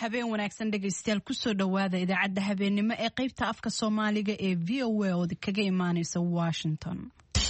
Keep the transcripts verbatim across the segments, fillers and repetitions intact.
habeen wanaagsan dhegaystayaal kusoo dhawaada idaacadda habeenimo ee qaybta afka Soomaaliga ee V O A oo kaga imaanaysa Washington.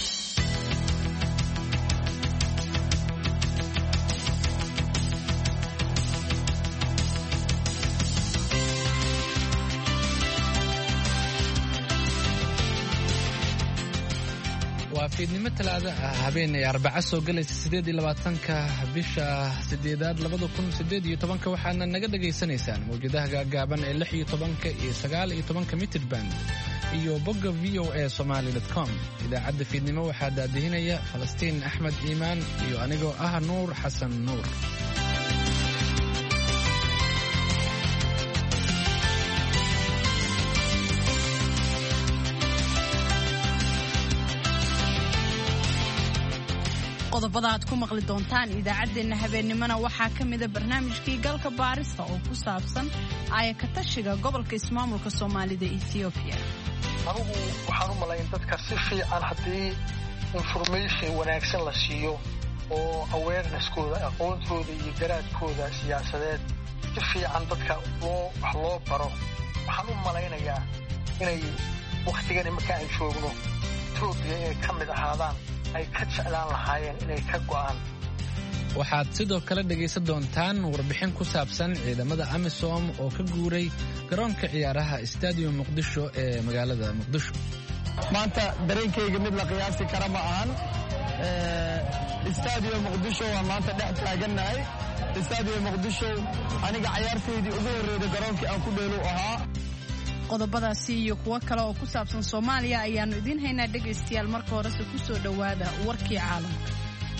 waa fiidnimo talaada ah habeenay arbaca soo galaysa sideed iyo labaatanka bisha sideedaad labada kun sideed iyo tobanka waxaana naga dhageysanaysaan mawjadaha gaagaaban ee lix iyo tobanka iyo sagaal iyo tobanka mitir band iyo bogga v o a somali dot com. idaacadda fiidnimo waxaa daadihinaya Falastiin Axmed Iimaan iyo anigoo ah Nuur Xasan Nuur. qodobada aad ku maqli doontaan idaacadeena habeenimona waxaa ka mid ah barnaamijkii galka baarista oo ku saabsan ay ka tashiga gobolka ismaamulka Soomaalida Ethiopia. anigu waxaan u malayn dadka si fiican hadii information wanaagsan la siiyo oo awareness-kooda aqoontooda iyo garaadkooda siyaasadeed si fiican dadka loo wax loo baro waxaan u malaynayaa inay waqtigan marka ay joogno Ethiopia ay ka mid ahaadaan ay ka jeclaan lahaayeen inay ka go'aan. waxaad sidoo kale dhageysan doontaan warbixin ku saabsan ciidamada AMISOM oo ka guuray garoonka ciyaaraha Stadium Muqdisho ee magaalada Muqdisho. maanta dareenkayga mid la qiyaasi kara ma ahan ee Stadium Muqdisho waa maanta dhex taaganahay. Stadium Muqdisho aniga ciyaarteedii ugu horeeyay garoonkii aan ku dheelo ahaa. qodobadaasi iyo kuwa kale oo ku saabsan Soomaaliya ayaanu idin haynaa dhageystayaal. marka hore ku soo dhawaada warkii caalamka.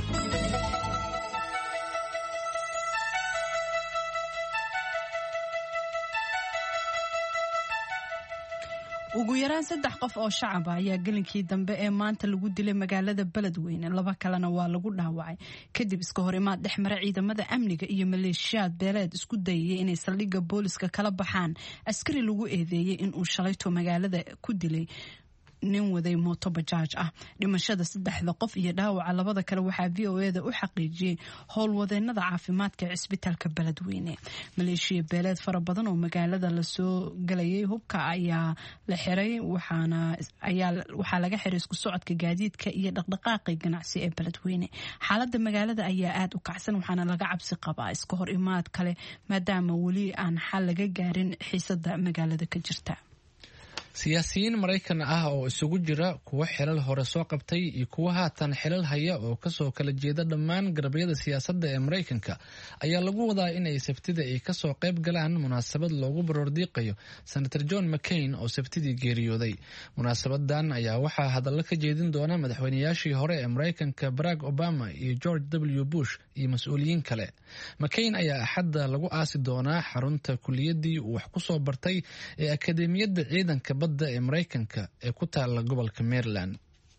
ugu yaraan saddex qof oo shacab ah ayaa galinkii dambe ee maanta lagu dilay magaalada Beledweyne, laba kalena waa lagu dhaawacay kadib iska hor imaad dhexmara ciidamada amniga iyo maleeshiyaad beeleed isku dayay inay saldhigga booliska kala baxaan askari lagu eedeeyay in uu shalayto magaalada ku dilay nin waday mooto bajaaj ah. dhimashada saddexda qof iyo dhaawaca labada kale waxaa V O A da u xaqiijiyay howlwadeenada caafimaadka ee isbitaalka Beledweyne. maleeshiya beeleed fara badan oo magaalada la soo galayay hubka ayaa la xiray waxaana ayaa waxaa laga xiray isku socodka gaadiidka iyo dhaqdhaqaaqa ganacsi ee Beledweyne. xaaladda magaalada ayaa aad u kacsan waxaana laga cabsi qabaa iska hor imaad kale maadaama weli aan xal laga gaarin xiisada magaalada ka jirta. siyaasiyiin Maraykan ah oo isugu jira kuwa xilal hore soo qabtay iyo kuwa haatan xilal haya oo kasoo kala jeeda dhammaan garabyada siyaasadda ee Maraykanka ayaa lagu wadaa inay Sabtida ay kasoo qayb galaan munaasabad loogu baroordiiqayo Senator John McCain oo Sabtidii geeriyooday. munaasabadan ayaa waxaa hadallo ka jeedin doona madaxweynayaashii hore ee Maraykanka Barack Obama iyo George W Bush iyo mas'uuliyiin kale. McCain ayaa axadda lagu aasi doonaa xarunta kulliyaddii uu wax ku soo bartay ee Akadeemiyadda Ciidanka ee Maraykanka ee ku taala gobolka Maryland.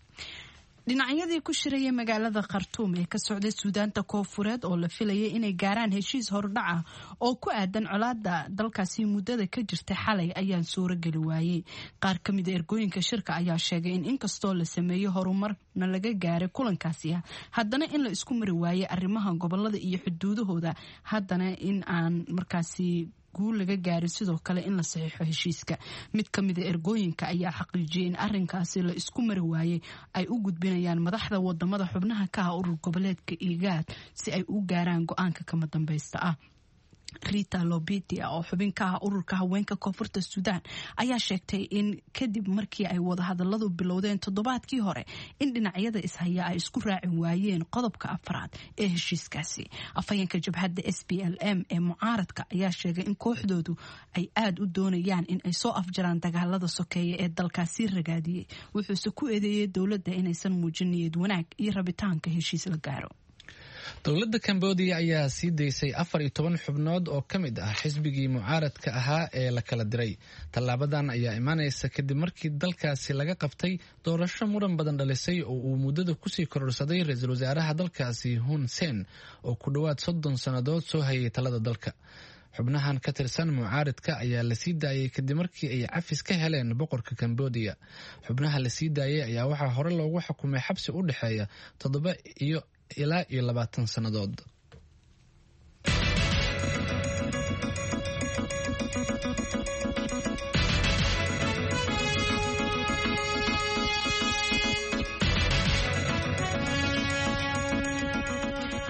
dhinacyadii ku shirayay magaalada Khartoum ee ka socday Suudaanta Koonfureed oo la filayay inay gaaraan heshiis hordhac ah oo ku aadan colaadda dalkaasi muddada ka jirtay xalay ayaan suurageli waayay. qaar ka mid ah ergooyinka shirka ayaa sheegay in inkastoo la sameeyo horumarna laga gaaray kulankaasi ah haddana in la isku mari waayay arrimaha gobolada iyo xuduudahooda, haddana in aan markaasi guul laga gaarin sidoo kale in la saxiixo heshiiska. mid ka mid ah ergooyinka ayaa xaqiijiyay in arrinkaasi la isku mari waayay ay u gudbinayaan madaxda wadamada xubnaha ka ah urur goboleedka IGAD si ay u gaaraan go'aanka kama dambaysta ah. Rita Lobidia oo xubin ka ah ururka haweenka koonfurta Suudaan ayaa sheegtay in kadib markii ay wada hadalladu bilowdeen toddobaadkii hore in dhinacyada ishaya ay isku raacin waayeen qodobka afraad ee heshiiskaasi. afhayeenka jabhadda S P L M ee mucaaradka ayaa sheegay in kooxdoodu ay aad u doonayaan in ay soo afjaraan dagaalada sokeeye ee dalkaasi ragaadiyay, wuxuuse ku eedeeyay dowladda inaysan muujin niyad wanaag iyo rabitaanka heshiis la gaaro. dowladda Cambodia ayaa sii daysay afar iyo toban xubnood oo ka mid ah xisbigii mucaaradka ahaa ee la kala diray. tallaabadan ayaa imaanaysa kadib markii dalkaasi laga qabtay doorasho muran badan dhalisay oo uu muddada kusii kororsaday ra-iisul wasaaraha dalkaasi Hun Sen oo ku dhowaad soddon sannadood soo hayay talada dalka. xubnahan ka tirsan mucaaradka ayaa la sii daayay kadib markii ay cafis ka heleen boqorka Cambodia. xubnaha la sii daayay ayaa waxaa hore loogu xukumay xabsi u dhexeeya toddoba iyo ilaa iyo labaatan sannadood.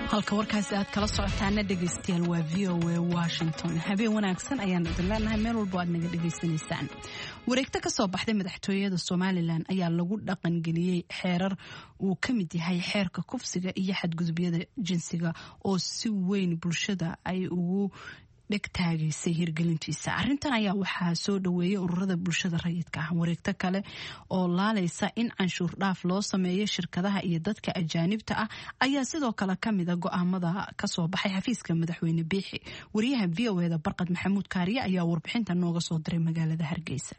halka warkaasi aad kala socotaana dhegaystayaal waa v o a Washington. habeen wanaagsan ayaan idin leenahay meel walba aad naga dhagaysanaysaan. wareegto ka soo baxday madaxtooyada Somaliland ayaa lagu dhaqan geliyay xeerar uu ka mid yahay xeerka kufsiga iyo xadgudubyada jinsiga oo si weyn bulshada ay ugu dhegtaagaysay hirgelintiisa. arrintan ayaa waxaa soo dhaweeyay ururada bulshada rayidka ah. wareegto kale oo laalaysa in canshuur dhaaf loo sameeyo shirkadaha iyo dadka ajaanibta ah ayaa sidoo kale ka mid a go'aamada ka soo baxay xafiiska madaxweyne Biixi. wariyaha V O A da Barqad Maxamuud Kaariye ayaa warbixinta nooga soo diray magaalada Hargeysa.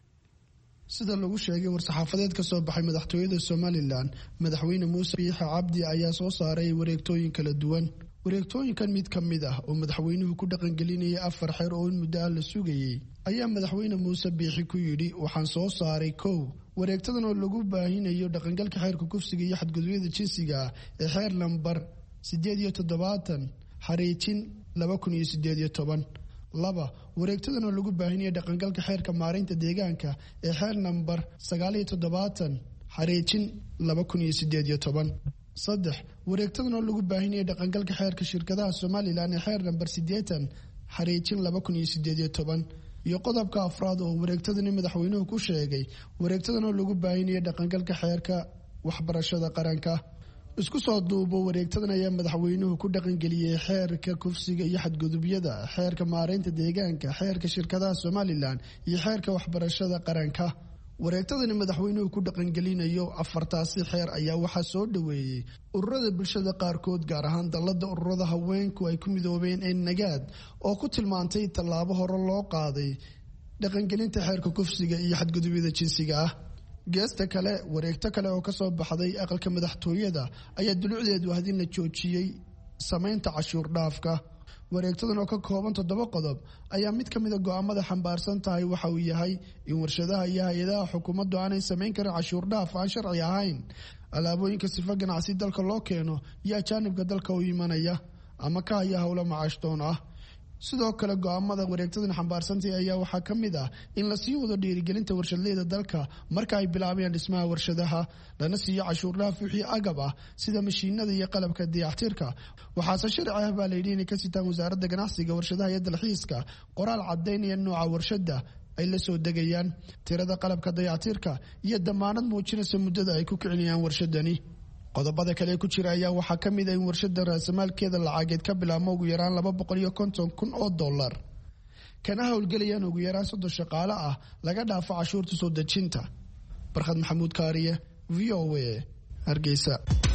sida lagu sheegay war-saxaafadeed ka soo baxay madaxtooyada Somaliland, madaxweyne Muuse Biixi Cabdi ayaa soo saaray wareegtooyin kala duwan. wareegtooyinkan mid ka mid ah oo madaxweynuhu ku dhaqan gelinayay afar xeer oo in muddo ah la sugayay ayaa madaxweyne Muuse Biixi ku yidhi waxaan soo saaray kow wareegtadan oo lagu baahinayo dhaqangalka xeerka kufsiga iyo xadgudubyada jinsiga ee xeer lambar sideed iyo toddobaatan xariijin laba kun iyo sideed iyo toban. laba wareegtadan oo lagu baahinayo dhaqangalka xeerka maareynta deegaanka ee xeer lambar sagaal iyo toddobaatan xariijin laba kun iyo sideed iyo toban. saddex wareegtadan oo lagu baahinayay dhaqangalka xeerka shirkadaha Somaliland ee xeer nambar siddeetan xariijin laba kun iyo sideed iyo toban. iyo qodobka afraad oo wareegtadani madaxweynuhu ku sheegay wareegtadan oo lagu baahinayay dhaqangalka xeerka waxbarashada qaranka. isku soo duubo wareegtadan ayaa madaxweynuhu ku dhaqangeliyay xeerka kufsiga iyo xadgudubyada, xeerka maareynta deegaanka, xeerka shirkadaha Somaliland iyo xeerka waxbarashada qaranka. wareegtadani madaxweynuhu ku dhaqangelinayo afartaasi xeer ayaa waxaa soo dhaweeyey ururada bulshada qaarkood, gaar ahaan dallada ururada haweenku ay ku midoobeen ee nagaad oo ku tilmaantay tallaabo hore loo qaaday dhaqangelinta xeerka kufsiga iyo xadgudubyada jinsiga ah. geesta kale wareegto kale oo ka soo baxday aqalka madaxtooyada ayaa dulucdeedu ah in la joojiyey samaynta cashuur dhaafka. wareegtadan oo ka kooban toddoba qodob ayaa mid ka mid a go'aamada xambaarsan tahay waxa uu yahay in warshadaha iyo hay-adaha xukuumaddu aanay samayn karin cashuur dhaaf aan sharci ahayn alaabooyinka sifa ganacsi dalka loo keeno iyo ajaanibka dalka u imanaya ama ka haya howlo macaashdoon ah. sidoo kale go'aamada wareegtadan xambaarsantay ayaa waxaa ka mid ah in la sii wado dhiirigelinta warshadleyda dalka marka ay bilaabayaan dhismaha warshadaha, lana siiyo cashuur dhaaf wixii agab ah sida mashiinada iyo qalabka dayactirka. waxaase sharci ah baa layidhi inay ka sitaan wasaaradda ganacsiga, warshadaha iyo dalxiiska qoraal cadaynaya nooca warshada ay la soo degayaan, tirada qalabka dayactirka iyo damaanad muujinaysa muddada ay ku kicinayaan warshadani. qodobada kale ku jira ayaa waxaa ka mid ah in warshada raasamaalkeeda lacageed ka bilaabmo ugu yaraan laba boqol iyo konton kun oo dollar, kana howlgelayaan ugu yaraan soddon shaqaale ah laga dhaafo cashuurta soo dejinta. Barqad Maxamuud Kaariye, V O A, Hargeysa.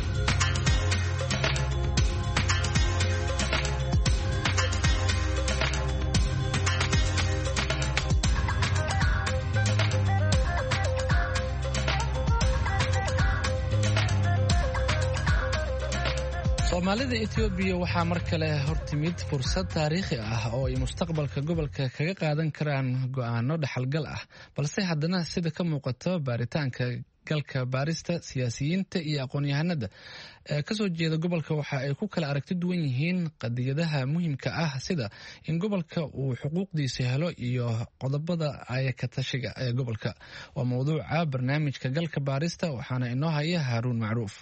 soomaalida Itoobiya waxaa mar kale hortimid fursad taariikhi ah oo ay mustaqbalka gobolka kaga qaadan karaan go'aano dhaxalgal ah, balse haddana sida ka muuqato baaritaanka galka baarista siyaasiyiinta iyo aqoon-yahanada ee ka soo jeeda gobolka waxa ay ku kala aragti duwan yihiin qadiyadaha muhiimka ah sida in gobolka uu xuquuqdiisa helo iyo qodobada ayaka tashiga ee gobolka. waa mowduuca barnaamijka galka baarista waxaana inoo haya Haaruun Macruuf.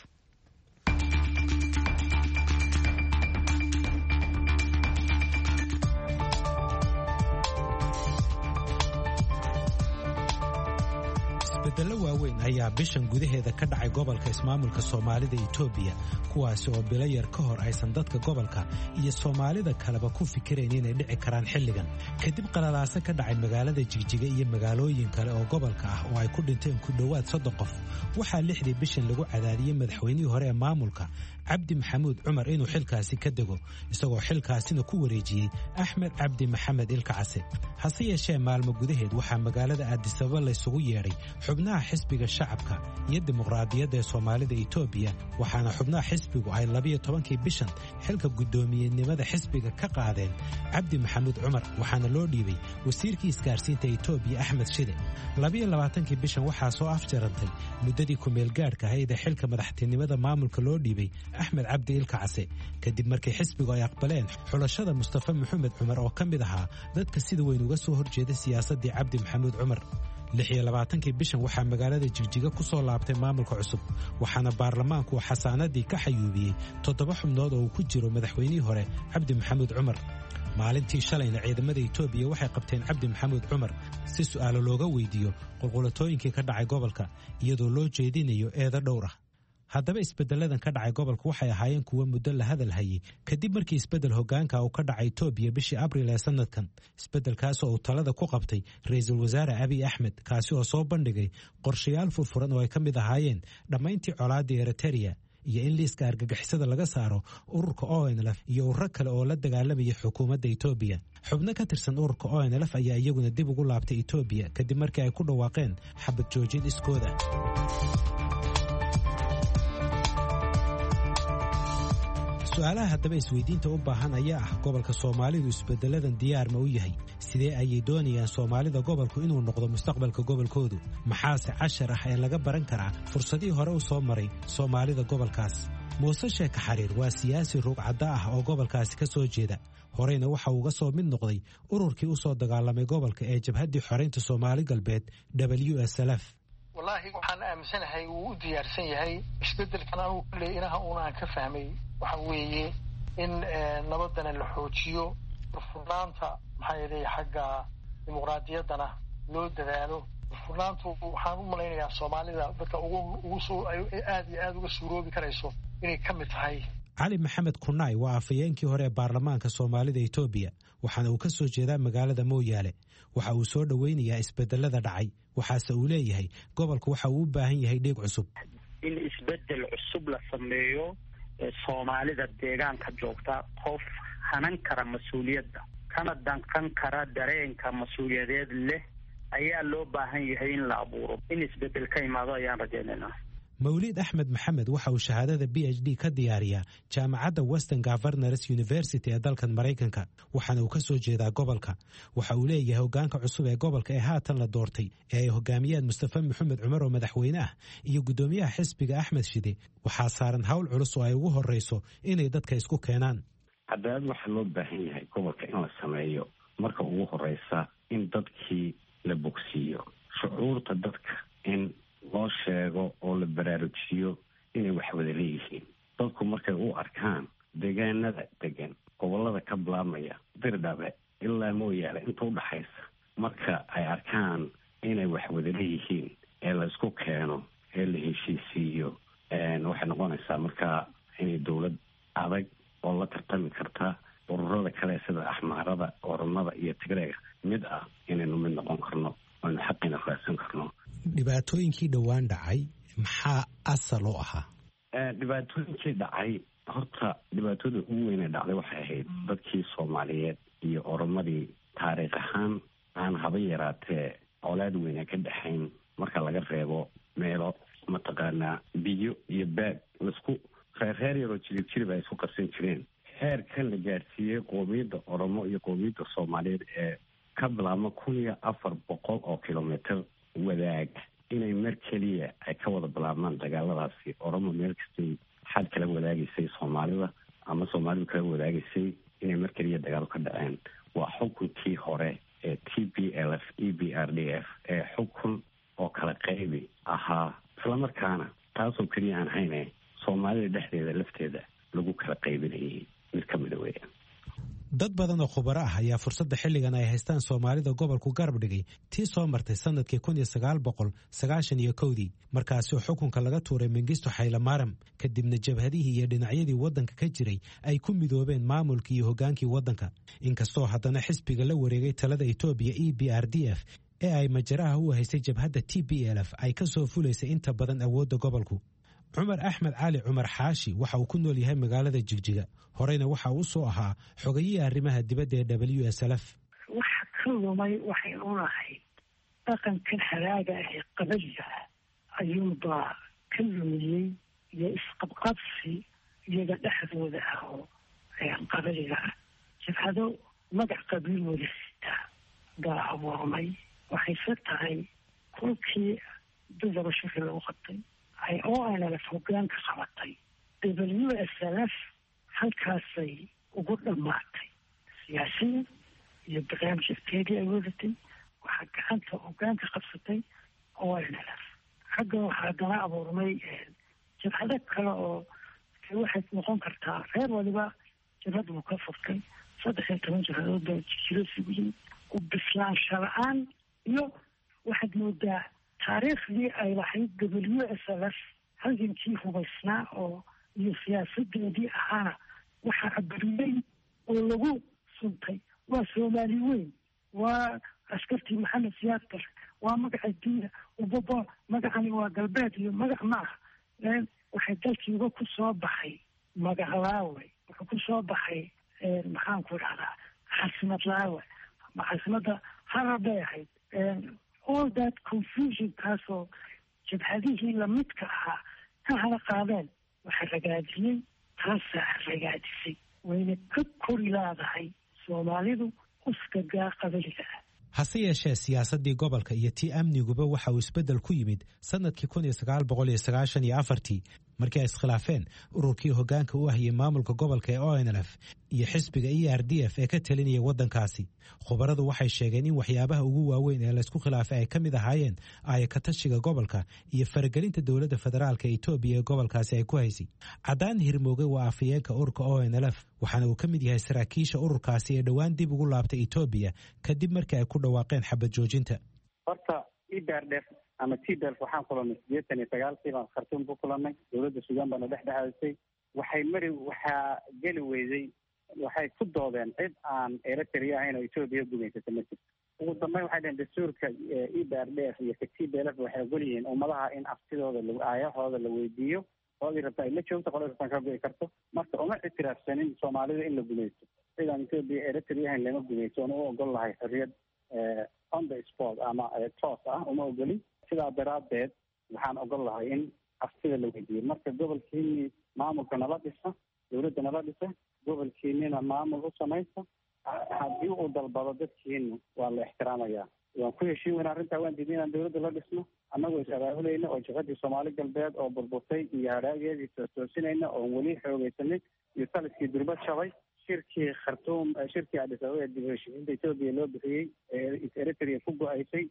isbeddello waaweyn ayaa bishan gudaheeda ka dhacay gobolka ismaamulka Soomaalida Itoobiya, kuwaasi oo bilo yar ka hor aysan dadka gobolka iyo Soomaalida kaleba ku fikireen inay dhici karaan xilligan. kadib qalalaase ka dhacay magaalada Jigjiga iyo magaalooyin kale oo gobolka ah oo ay ku dhinteen ku dhowaad soddon qof, waxaa lixdii bishan lagu cadaadiyey madaxweynihii hore ee maamulka Cabdi Maxamuud Cumar inuu xilkaasi ka dego, isagoo xilkaasina ku wareejiyey Axmed Cabdi Maxamed Ilkacase. hase yeeshee maalmo gudaheed waxaa magaalada Addis Ababa la isugu yeedhay xubnaha xisbiga shacabka iyo dimuqraadiyadda ee Soomaalida Itoobiya, waxaana xubnaha xisbigu ay labiyo tobankii bishan xilka guddoomiyenimada xisbiga ka qaadeen Cabdi Maxamuud Cumar, waxaana loo dhiibay wasiirkii isgaarsiinta Itoobiya Axmed Shide. labiyo labaatankii bishan waxaa soo afjarantay muddadii ku-meel gaadhka ahayd ee xilka madaxtinimada maamulka loo dhiibay Axmed Cabdi Ilkacase, kadib markii xisbigu ay aqbaleen xulashada Mustafa Maxamed Cumar oo ka mid ahaa dadka sida weyn uga soo horjeeda siyaasaddii Cabdi Maxamuud Cumar. lix iyo labaatankii bishan waxaa magaalada jigjiga ku soo laabtay maamulka cusub waxaana baarlamaanku xasaanadii ka xayuubiyey toddoba xubnood oo uu ku jiro madaxweynihii hore cabdi maxamuud cumar maalintii shalayna ciidamada Itoobiya waxay qabteen cabdi maxamuud cumar si su'aalo looga weydiiyo qulqulatooyinkii ka dhacay gobolka iyadoo loo jeedinayo eedo dhowr ah haddaba isbedeladan ka dhacay gobolka waxay ahaayeen kuwa muddo la hadal hayay kadib markii isbedel hoggaanka uu ka dhacay Itoobiya bishii Abriil ee sanadkan isbedelkaas oo talada ku qabtay ra'iisul wasaare Abiy Ahmed kaasi oo soo bandhigay qorshayaal furfuran oo ay ka mid ahaayeen dhamayntii colaadda Eritrea iyo in liiska argagixisada laga saaro ururka O N L F iyo ururo kale oo la dagaalamaya xukuumadda Itoobiya xubno ka tirsan ururka O N L F ayaa iyaguna dib ugu laabtay Itoobiya kadib markii ay ku dhawaaqeen xabad joojin iskooda su'aalaha haddaba isweydiinta u baahan ayaa ah gobolka Soomaalidu isbedeladan diyaar ma u yahay sidee ayay doonayaan Soomaalida gobolku inuu noqdo mustaqbalka gobolkoodu maxaase cashar ah ee laga baran karaa fursadii hore u soo maray Soomaalida gobolkaas Muuse Sheekh Xariir waa siyaasi ruucada ah oo gobolkaasi ka soo jeeda horeyna waxa uu uga soo mid noqday ururkii u soo dagaalamay gobolka ee jabhaddii xoreynta Soomaali galbeed W S L F wallahi waxaan aaminsanahay uu u diyaarsan yahay isbedelkan uu kulay inaha uunaan ka fahmay waxa weeye in nabadana la xoojiyo furnaanta maxay yahay xagga dimuqraadiyadana loo dadaalo furnaantu waxaan u maleynayaa Soomaalida dadka ugu ugu soo aad iyo aad uga suuroobi karayso inay ka mid tahay cali maxamed kunay waa afayeenkii hore ee baarlamaanka Soomaalida Itoobiya waxaana uu ka soo jeedaa magaalada Mooyaale waxa uu soo dhaweynayaa isbedelada dhacay waxaase uu leeyahay gobolku waxa uu u baahan yahay dheeg cusub in isbedel cusub la sameeyo Soomaalida deegaanka joogta qof hanan kara mas'uuliyadda kana danqan kara dareenka mas'uuliyadeed leh ayaa loo baahan yahay in la abuuro in isbedel ka imaado ayaan rajaynaynaa mawlid axmed maxamed waxa uu shahaadada B H D ka diyaariyaa jaamacadda Western Governors University ee dalkan Mareykanka waxaana uu ka soo jeedaa gobolka waxa uu leeyahay hoggaanka cusub ee gobolka ee haatan la doortay ee ay hogaamiyaan Mustafa Maxamed Cumar oo madaxweyne ah iyo gudoomiyaha xisbiga Axmed Shide waxaa saaran hawl culus oo ay ugu horeyso inay dadka isku keenaan cadaalad waxa loo baahan yahay gobolka in la sameeyo marka ugu horeysa in dadkii la bogsiiyo shucuurta dadka in loo sheego oo la baraarujiyo inay wax wada leeyihiin dadku markay u arkaan deegaanada degan gobolada ka bilaabmaya Dirdhabe ilaa Mooyaale inta u dhaxaysa marka ay arkaan inay wax wada leeyihiin ee la isku keeno ee la heshiisiiyo waxay noqonaysaa marka inay dowlad adag oo la tartami karta ururada kale sida Axmaarada Oromada iyo Tigreega mid ah inaynu mid noqon karno oo xaqina raadsan karno dhibaatooyinkii dhawaan dhacay maxaa asal u ahaa dhibaatooyinkii dhacay horta dhibaatada ugu weyn ee dhacday waxay ahayd dadkii Soomaaliyeed iyo Oromadii taariikh ahaan aan haba yaraatee colaad weyn ka dhaxayn marka laga reebo meelo mataqaanaa biyo iyo baad isku reer yaro jirjir bay isku qarsan jireen heerkan la gaarsiiyey qoomiyadda Oromo iyo qoomiyadda Soomaaliyeed ee ka bilaabma kun iyo afar boqol oo kilomitir wadaag inay mar keliya ay ka wada bilaabmaan dagaaladaasi Oromo meel kastay xad kala wadaagaysay Soomaalida ama Soomaalidu kala wadaagaysay inay mar keliya dagaal ka dhaceen waa xukunkii hore ee T P L F E B R D F ee xukun oo kala qaybi ahaa isla markaana taasoo keliya aan hayne Soomaalida dhexdeeda lafteeda lagu kala qaybinayay mid ka mid ah weeyaan dad badan oo khubaro ah ayaa fursadda xilligan ay haystaan Soomaalida gobolku garab dhigay tii soo martay sanadkii kun iyo sagaal boqol sagaashan iyo kowdii markaasoo xukunka laga tuuray Mengistu Haile Mariam kadibna jabhadihii iyo dhinacyadii waddanka ka jiray ay ku midoobeen maamulkii iyo hoggaankii waddanka inkastoo haddana xisbiga la wareegay talada Itoobiya E B R D F ee ay majaraha u haysay jabhadda T P L F ay ka soo fulaysay inta badan awoodda gobolku Cumar Axmed Cali Cumar Xaashi waxa uu ku nool yahay magaalada Jigjiga horeyna waxa uu soo ahaa xogayihiisa arrimaha dibadda ee W S L F waxa ka lumay waxay u lahayd dhaqanka haraaga ee qabaliga ayuuba ka lumiyey iyo isqabqabsi iyaga dhexdooda ah oo qabaliga jabhado magac qabiil wada sita baa abuurmay waxayse tahay kulkii dadaba shirki lagu qabtay ay O N L F hoggaanka qabatay W S L F halkaasay ugu dhammaatay siyaasiyan iyo barnaamijkeedii ay wadatay waxaa gacanta hogaanka qabsatay oo n l f xagga waxaa haddana abuurmay jabhado kale oo waxay noqon kartaa reer waliba jabhad buu ka furtay saddex iyo toban jabhadood baa jiro sugiyin u bislaansha la-aan iyo waxaad moodaa taariikhdii ay lahayd w s l f halgankii hubaysnaa oo iyo siyaasadoodii ahaana waxaa abariyey oo lagu suntay waa soomaali weyn waa askartii maxamed siyaad bare waa magaca diina ubaba magacani waa galbeed iyo magac maaha waxay dalkiiba ku soo baxay magac laawe wuxuu ku soo baxay maxaan ku dhahdaa xasimad laawe ma xasimada harar bay ahayd all that confusion kaasoo jabhadihii lamidka ahaa ka hala qaadeen waxa ragaadiyey taasaa ragaadisay wayna ka kori laadahay soomaalidu uskagaa qabaliga ah hase yeeshee siyaasaddii gobolka iyo tii amniguba waxa uu isbeddel ku yimid sanadkii kun iyo sagaal boqol iyo sagaashan iyo afartii markii ay iskhilaafeen ururkii hoggaanka u ahiyey maamulka gobolka ee o n l f iyo xisbiga e r d f ee ka talinayay waddankaasi khubaradu waxay sheegeen in waxyaabaha ugu waaweyn ee laysku khilaafay ay ka mid ahaayeen aayakatashiga gobolka iyo faragelinta dowladda federaalka etoobiya ee gobolkaasi ay ku haysay caddaan hirmooge waa afhayeenka ururka o n l f waxaana uu ka mid yahay saraakiisha ururkaasi ee dhowaan dib ugu laabtay etoobiya kadib markii ay ku dhawaaqeen xabad joojinta horta idardef ama tdef waxaan kulanay sideetan iyo sagaalkii baan khartuum ku kulanay dowladda suudaan baana dhex dhexaadisay waxay mari waxaa geli weyday waxay ku doodeen cid aan eritrea ahayn oo etoobiya gumaysata ma jirto ugu dambeyn waxay dhaheen dastuurka e d r d f iyo t d l f waxay ogol yihiin ummadaha in aftidooda aayahooda la weydiiyo qoladii rabta ay la joogto qoladii rabtaan ka go'i karto marka uma ictiraafsanin soomaalida in la gumaysto cid aan etoobiya eritrea ahayn lama gumaysto oona u ogol lahay xorriyad on the sport ama toos ah uma ogolin sidaa daraaddeed waxaan ogol lahay in aftida la weydiiyo marka gobolkiini maamulka nala dhisa dowladda nala dhisa gobolkiinina maamul u samaysta haddii uu dalbado dadkiina waa la ixtiraamayaa waan ku heshiin weyna arrintaa waan diidnay inaan dowladda la dhisno annagoo is abaabulayna oo jabhadii soomaali galbeed oo burburtay iyo hadhaageedii toosinayna oon weli xoogeysanay iyo taliskii durbad shabay shirkii khartuum shirkii adis ababa ee dib u heshiisiinta etoobiya loo bixiyey ee eritrea ku go-aysay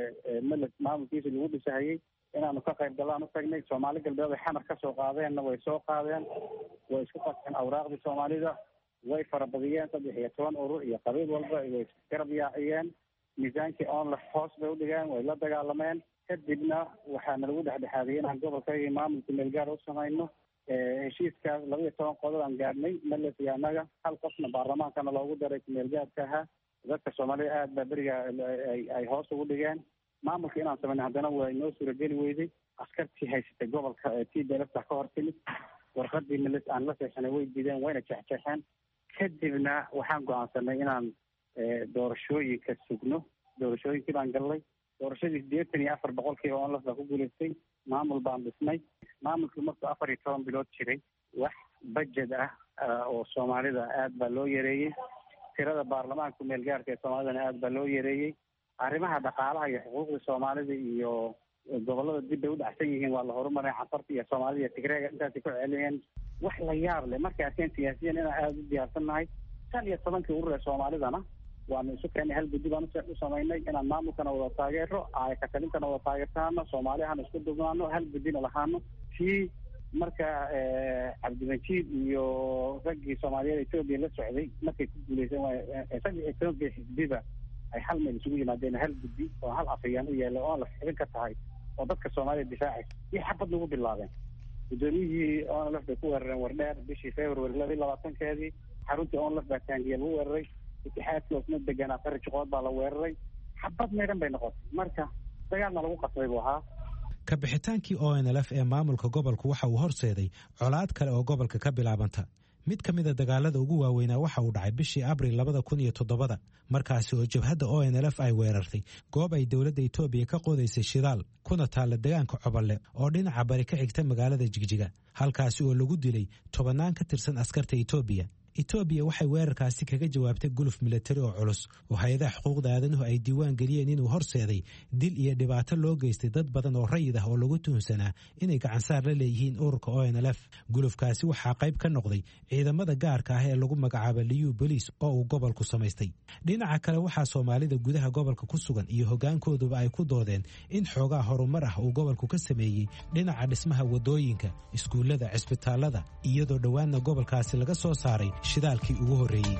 mala maamulkiisa lagu dhisahayey inaanu ka qayb galaan u tagnay soomaali galbeed ay xamar kasoo qaadeenna way soo qaadeen way isku qaseen awraaqdii soomaalida way farabadiyeen saddex iyo toban urur iyo qabiil walba way isgarab yaaciyeen miisaankii onlef hoos bay udhigeen way la dagaalameen kadibna waxaana lagu dhexdhexaadiyey inaan gobolkayga maamulka meelgaar u samayno heshiiskaas laba iyo toban qodob aan gaadhnay males iyo annaga hal qofna baarlamaankana loogu daray kumeelgaadka ahaa dadka soomaalida aad baa beriga ay hoos ugu dhigeen maamulka inaan samayna haddana waa inoo suurageli weyday askartii haysatay gobolka t d lfta ka hor timid warqadii meles aan la seexanay way diideen wayna jeexjeexeen kadibna waxaan go-aansanay inaan doorashooyinka sugno doorashooyinkii baan gallay doorashadii sideetan iyo afar boqolkiiba onlef baa ku guulaystay maamul baan dhisnay maamulkii markuu afar iyo toban bilood jiray wax budget ah oo soomaalida aad baa loo yareeyey tirada baarlamaanka meelgaarka ee soomaalidana aad baa loo yareeyey arrimaha dhaqaalaha iyo xuquuqda soomaalida iyo gobolada dib bay u dhacsan yihiin waa la horumaray cafarta iyo soomaalida iyo tigreega intaasay ku celiyeen wax la yaab leh markay arkeen siyaasiyan inaan aada u diyaarsan nahay shan iyo tobankii urur ee soomaalidana waanu isu keenay hal guddi baan u samaynay inaan maamulkana wada taageero aayakatalintana wada taageertaano soomaaliyahana isku dugnaano hal guddina lahaano tii marka cabdimajiid iyo raggii soomaaliyeed etoobiya la socday markay ku guuleyseen ragii etoobiya xisbiba ay hal meel isugu yimaadeen hal guddi oo hal afayaan u yeelay oon la xibin ka tahay oo dadka soomaalida difaacaysa iyo xabad lagu bilaabeen guddoomiyihii onlef bay ku weerareen wardheer bishii february laba iyo labaatankeedii xaruntii onlef baa taangiya lagu weeraray itixaadkii osma deganaa qari juqood baa la weeraray xabad meydhan bay noqotay marka dagaalna lagu qasbay buu ahaa ka bixitaankii o n l f ee maamulka gobolku waxa uu horseeday colaad kale oo gobolka ka bilaabanta mid ka mida dagaalada ugu waaweynaa waxa uu dhacay bishii abril labada kun iyo todobada markaasi oo jabhadda o n l f ay weerartay goob ay dowladda etoobiya ka qodaysay shidaal kuna taalla deegaanka cobolle oo dhinaca bari ka xigta magaalada jigjiga halkaasi oo lagu dilay tobannaan ka tirsan askarta etoobiya Etoobiya waxay weerarkaasi kaga jawaabtay guluf militari oo culus oo hay'adaha xuquuqda aadanahu ay diiwaan geliyeen inuu horseeday dil iyo dhibaato loo geystay dad badan oo rayid ah oo lagu tuhunsanaa inay gacansaar la leeyihiin ururka O N L F. Gulufkaasi waxaa qayb ka noqday ciidamada gaarka ah ee lagu magacaabo Liyu Police oo uu gobolku samaystay. Dhinaca kale waxaa Soomaalida gudaha gobolka ku sugan iyo hogaankooduba ay ku doodeen in xoogaa horumar ah uu gobolku ka sameeyey dhinaca dhismaha wadooyinka, iskuulada, cisbitaalada, iyadoo dhowaanna gobolkaasi laga soo saaray shidaalkii ugu horreeyey.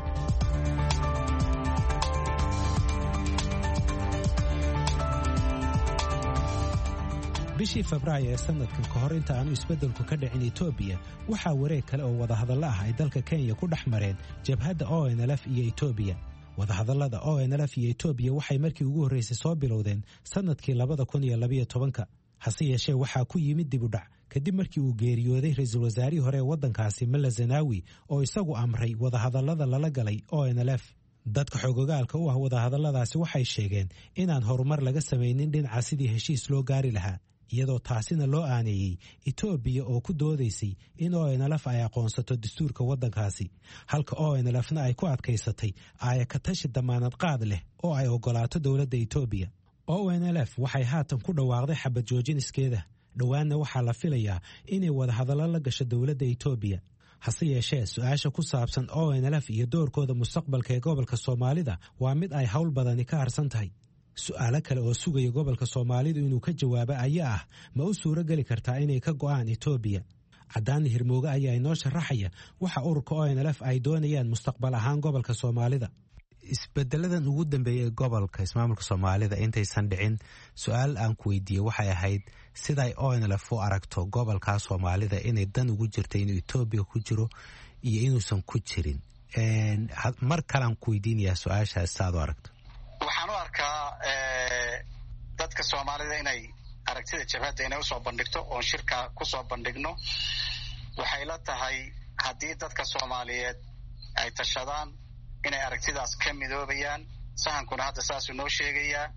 bishii Febraayo ee sanadkan ka hor inta aanu isbeddelku ka dhicin Etoobiya waxaa wareeg kale oo wadahadallo ah ay dalka Kenya ku dhex mareen jabhadda O N L F iyo Etoobiya. wadahadallada O N L F iyo Etoobiya waxay markii ugu horreysay soo bilowdeen sanadkii labada kun iyo labiyo tobanka. hase yeeshee waxaa ku yimid dib u dhac kadib markii uu geeriyooday ra'iisul wasaarihii hore ee waddankaasi Malla Zenawi oo isagu amray wadahadallada lala galay O N L F. dadka xogogaalka u ah wadahadalladaasi waxay sheegeen inaan horumar laga samaynin dhinaca sidii heshiis loo gaari lahaa, iyadoo taasina loo aaneeyey Etoobiya oo ku doodaysay in O N L F ay aqoonsato dastuurka waddankaasi, halka O N L F-na ay ku adkaysatay aaya ka tashi damaanad qaad leh oo ay oggolaato dowladda Etoobiya. O N L F waxay haatan ku dhawaaqday xabad joojiniskeeda, dhowaanna waxaa la filayaa inay wadahadallo la gasho dowladda Etoobiya. hase yeeshee su-aasha ku saabsan O N L F iyo doorkooda mustaqbalka ee gobolka Soomaalida waa mid ay hawl badani ka harsan tahay. su'aalo kale oo sugaya gobolka Soomaalidu inuu ka jawaabo ayaa ah ma u suuro geli kartaa inay ka go'aan Etoobiya. Cadaani Hirmooge ayaa inoo sharaxaya waxa ururka O N L F ay doonayaan mustaqbal ahaan gobolka Soomaalida. isbedeladan ugu dambeeyay gobolka ismaamulka Soomaalida intaysan dhicin, su'aal aan ku weydiiyey waxay ahayd siday O N L F u aragto gobolka Soomaalida inay dan ugu jirtay inuu Etoobiya ku jiro iyo inuusan ku jirin. mar kale aan ku weydiinayaa su-aashaas saad u aragto. waxaan u arkaa dadka Soomaalida inay aragtida jabhadda inay usoo bandhigto oon shirka kusoo bandhigno. waxay la tahay haddii dadka Soomaaliyeed ay tashadaan inay aragtidaas ka midoobayaan. sahankuna hadda saasuu noo sheegayaa.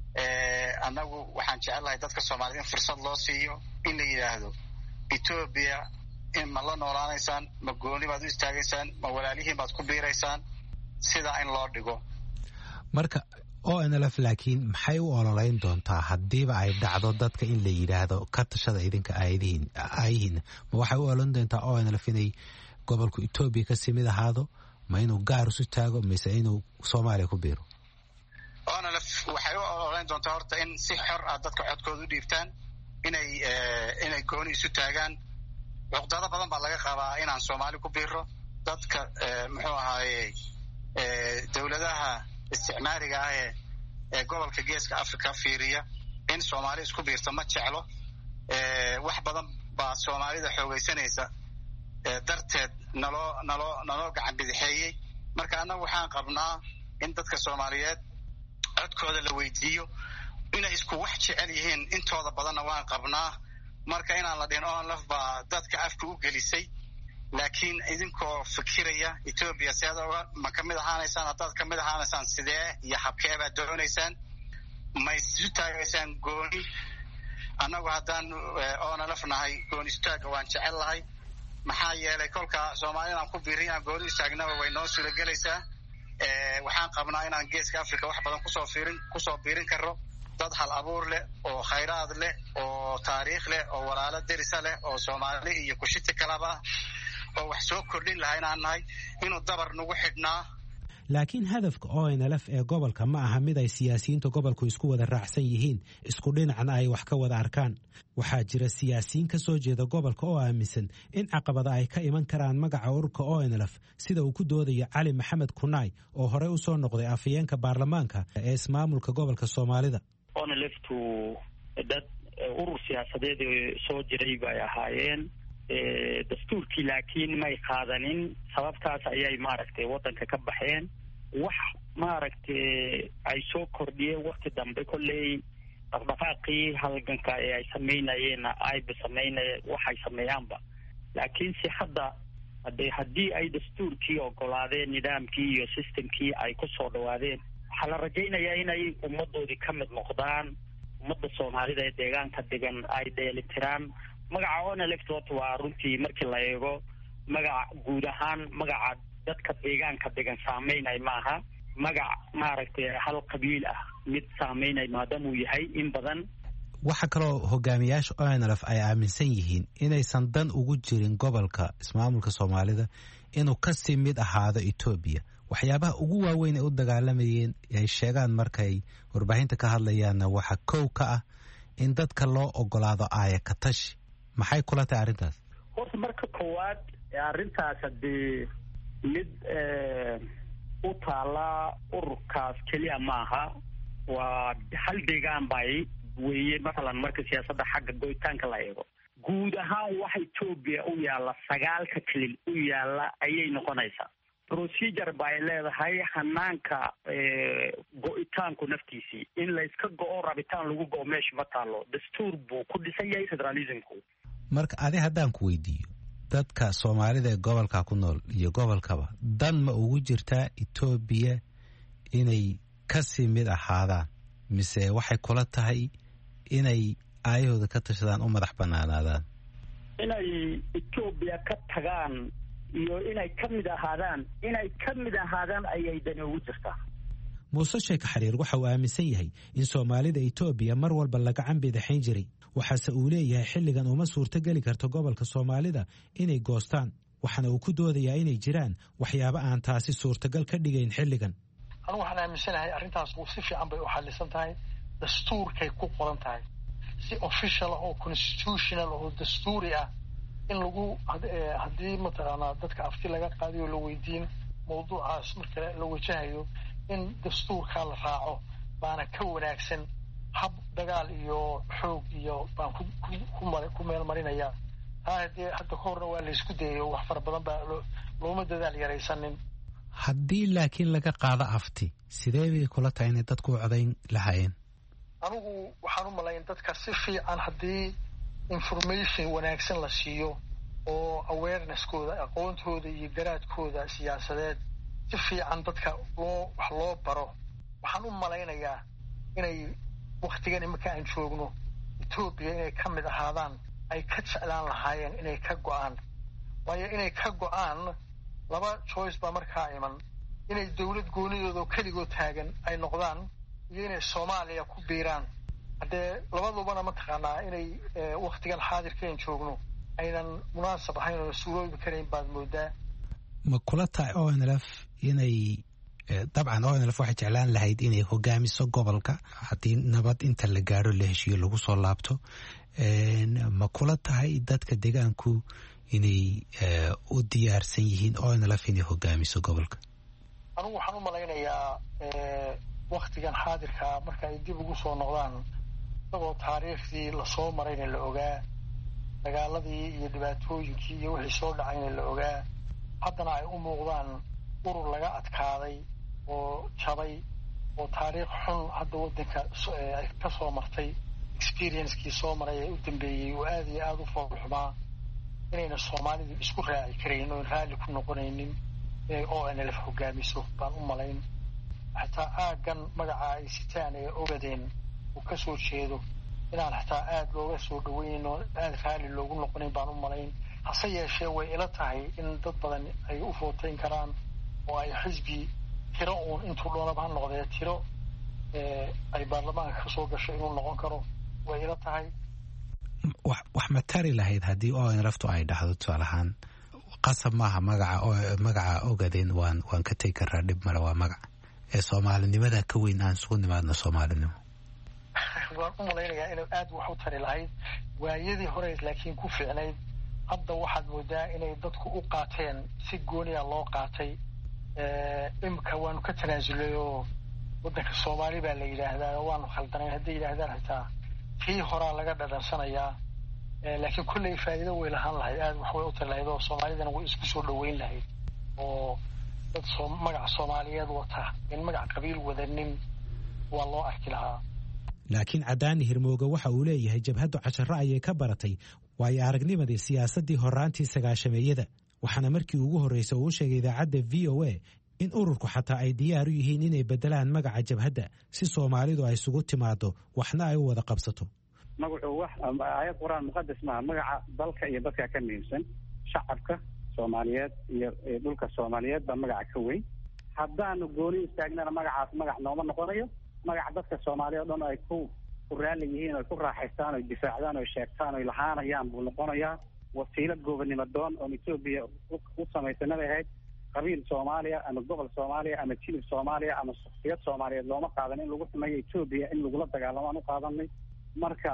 annagu waxaan jecelahay dadka Soomaaliyed in fursad loo siiyo in la yidhaahdo Etoobiya in ma la noolaanaysaan, ma gooni baad u istaagaysaan, ma walaalihiin baad ku biiraysaan, sidaa in loo dhigo. marka O N L F laakiin maxay u ololeyn doontaa haddiiba ay dhacdo dadka in la yidhaahdo ka tashada idinka aydihiin ayahiin ma waxay u ololeyn doontaa O N L F inay gobolku Etoobiya ka simid ahaado, ma inuu gaar isu taago, mise inuu Soomaaliya ku biiro? O N L F waxay u ololeyn doontaa horta in si xor ah dadka codkooda u dhiibtaan, inay inay gooni isu taagaan. cuqdado badan baa laga qabaa inaan Soomaali ku biiro. dadka muxuu ahaaye dowladaha isticmaariga ah ee gobolka Geeska Afrika fiiriya in Soomaali isku biirto ma jeclo. wax badan baa Soomaalida xoogaysanaysa darteed naloo naloo naloo gacan bidixeeyey. marka annagu waxaan qabnaa in dadka Soomaaliyeed codkooda la weydiiyo inay isku wax jecel yihiin. intooda badanna waan qabnaa. marka inaan la dhihin O N L F baa dadka afka u gelisay, laakiin idinkoo fikiraya Etoobiya sidaad oga ma ka mid ahaanaysaan, haddaad ka mid ahaanaysaan sidee iyo habkee baad doonaysaan, ma isu taagaysaan gooni. annagu haddaan O N L F nahay gooni istaaga waan jecel lahay, maxaa yeelay kolka Soomaalida aan ku biirin aan gooni istaagnaba way noo suura gelaysaa. waxaan qabnaa inaan Geeska Afrika wax badan kusoo fiirin kusoo biirin karro. dad hal abuur leh oo khayraad leh oo taariikh leh oo walaalo derisa leh oo Soomaali iyo kushiti kalaba oo wax soo kordhin lahaa inaan nahay inuu dabar nagu xidhnaa. laakiin hadafka O N L F ee gobolka ma aha mid ay siyaasiyiinta gobolku isku wada raacsan yihiin, isku dhinacna ay wax ka wada arkaan. waxaa jira siyaasiyiin ka soo jeeda gobolka oo aaminsan in caqabada ay ka iman karaan magaca ururka O N L F, sida uu ku doodayo Cali Maxamed Kunaay oo horey u soo noqday afhayeenka baarlamaanka ee ismaamulka gobolka Soomaalida. O N L F tu dad urur siyaasadeed soo jiray bay ahaayeen. dastuurkii laakiin may qaadanin, sababtaas ayay maaragtay waddanka ka baxeen. wax maaragtay ay soo kordhiyeen waqti dambe kolley dhaqdhaqaaqii halganka ee ay samaynayeenna ayba samaynaya waxay sameeyaanba. laakiin si hadda hadee haddii ay dastuurkii ogolaadeen, nidaamkii iyo systemkii ay ku soo dhawaadeen, waxaa la rajaynayaa inay ummadoodii ka mid noqdaan. ummadda Soomaalida ee deegaanka degan ay dheelitiraan. magaca O N L F waa runtii markii la eego magaca guud ahaan magaca dadka deegaanka degan saameynay maaha magac maaragtay hal qabiil ah mid saameynay maadaama uu yahay in badan. waxaa kaloo hogaamiyaasha O N L F ay aaminsan yihiin inaysan dan ugu jirin gobolka ismaamulka soomaalida inuu kasii mid ahaado Etoobiya. waxyaabaha ugu waaweyn ee u dagaalamayeen ay sheegaan markay warbaahinta ka hadlayaanna waxaa kow ka ah in dadka loo ogolaado aaya ka tashi. maxay kula tahay arrintaas? horta marka koowaad arrintaas haddii mid u taala ururkaas keliya maaha, waa hal deegaan bay weeye. masalan marka siyaasadda xagga go'itaanka la eego guud ahaan waxa Etoobiya u yaalla sagaalka kilil u yaalla ayay noqonaysaa. procedure bay leedahay hanaanka go'itaanku naftiisii in la iska go'o rabitaan lagu go'o meesha ma taalo. dastuur buu ku dhisan yahay federalismku. marka adi haddaan ku weydiiyo dadka soomaalida ee gobolka ku nool iyo gobolkaba dan ma ugu jirtaa Etoobiya inay kasii mid ahaadaan mise waxay kula tahay inay aayahooda ka tashadaan u madax banaanaadaan? inay Etoobiya ka tagaan iyo inay ka mid ahaadaan inay ka mid ahaadaan ayay dan ugu jirtaa. muuse sheekh xariir waxa uu aaminsan yahay in soomaalida Etoobiya mar walba la gacan bidixayn jiray, waxaase uu leeyahay xilligan uma suurtogeli karto gobolka soomaalida inay goostaan, waxaana uu ku doodayaa inay jiraan waxyaabo aan taasi suurtagal ka dhigayn xilligan. anigu waxaan aaminsanahay arrintaas si fiican bay u xalisan tahay, dastuurkay ku qoran tahay, si official oo constitutional oo dastuuri ah in lagu haddii mataqaanaa dadka afti laga qaadiyo la weydiin mawduucaas marka la wajahayo in dastuurkaa la raaco baana ka wanaagsan hab dagaal iyo xoog iyo baan ku meel marinayaa. taa haddii hadda ka horna waa la isku dayayo wax fara badan baa looma dadaal yaraysanin. haddii laakiin laga qaado afti sidee bay kula tahay inay dadku u codayn lahaayeen? anigu waxaan u malayn dadka si fiican haddii information wanaagsan la siiyo oo awareness-kooda aqoontooda iyo garaadkooda siyaasadeed si fiican dadka loo wax loo baro, waxaan u malaynayaa inay waktigan iminka aan joogno Etoobiya inay ka mid ahaadaan ay ka jeclaan lahaayeen inay ka go'aan. waayo inay ka go'aan laba choice baa markaa iman, inay dawlad goonidooda oo keligood taagan ay noqdaan iyo inay Soomaaliya ku biiraan. haddee labadubana mataqaanaa inay waktigan xaadirkeen joogno aynan munaasab ahayn oo suuroobi karayn baad moodaa. ma kula tahay O N L F inay dabcan O N L F waxay jeclaan lahayd inay hogaamiso gobolka haddii nabad inta la gaaro la heshiiyo lagu soo laabto? ma kula tahay dadka deegaanku inay u diyaarsan yihiin O N L F inay hogaamiso gobolka? anigu waxaan u malaynayaa waktigan xaadirkaa marka ay dib ugu soo noqdaan isagoo taariikhdii lasoo marayna la ogaa, dagaaladii iyo dhibaatooyinkii iyo wixii soo dhacayna la ogaa, haddana ay u muuqdaan urur laga adkaaday oo jabay oo taariikh xun hadda waddanka ay ka soo martay, experiencekii soo maray ee u dambeeyey oo aada iyo aada u foolxumaa, inayna soomaalidu isku raaci karayn oon raalli ku noqonaynin inay O N L F hogaamiso baan u malayn. xataa aaggan magaca ay sitaan ee ogadeen uu ka soo jeedo inaan xataa aada looga soo dhaweynin oo aada raalli loogu noqonayn baan u malayn. hase yeeshee way ila tahay in dad badan ay u footayn karaan oo ay xisbi tiro uun intuu doonaba ha noqdee tiro ay baarlamaanka ka soo gasho inuu noqon karo way ila tahay. wax ma tari lahayd haddii O N L F tu ay dhahdo tusaale ahaan qasab maaha magaca magaca ogadeen waan waan ka tegi karaa dhib male waa magac ee soomaalinimada ka weyn aan isugu nimaadno soomaalinimo? waan u malaynayaa inay aada wax u tari lahayd waayadii hore laakiin ku fiicnayd. hadda waxaad moodaa inay dadku u qaateen si gooniya loo qaatay. imika waanu ka tanaasulay oo waddanka Soomaali baa la yidhaahdaa, waanu khaldanayn hadday yidhaahdaan xitaa kii horaa laga dhadhansanayaa. laakiin kolley faa'iido way lahaan lahayd, aada wax way u tari lahayd oo soomaalidana way isku soo dhaweyn lahayd oo dad soo magaca Soomaaliyeed wata in magac qabiil wadanin waa loo arki lahaa. laakiin Cadaani Hirmooga waxa uu leeyahay jabhaddu casharro ayay ka baratay waayo aragnimadii siyaasaddii horaantii sagaashameeyada, waxaana markii ugu horreysay uu sheegay idaacadda V O A in ururku xataa ay diyaar u yihiin inay bedelaan magaca jabhadda si Soomaalidu ay isugu timaado waxna ay u wada qabsato. magacu wax aayad quraan muqaddas maaha, magaca dalka iyo dadka ka muhiimsan, shacabka soomaaliyeed iyo dhulka soomaaliyeed baa magaca ka weyn. haddaanu gooni istaagnana magacaas magac nooma noqonayo. magaca dadka soomaaliya o dhan ay ku ku raalli yihiin oy ku raaxaystaan oy difaacdaan oy sheegtaan oy lahaanayaan buu noqonayaa. wasiilo goobonimo doon oon etoobiya u samaysanabay ahayd. qabiil soomaaliya ama gobol soomaaliya ama jilib soomaaliya ama shaksiyad soomaaliyeed looma qaadan in lagu sameeyo etoobiya in lagula dagaalamo aan u qaadanay. marka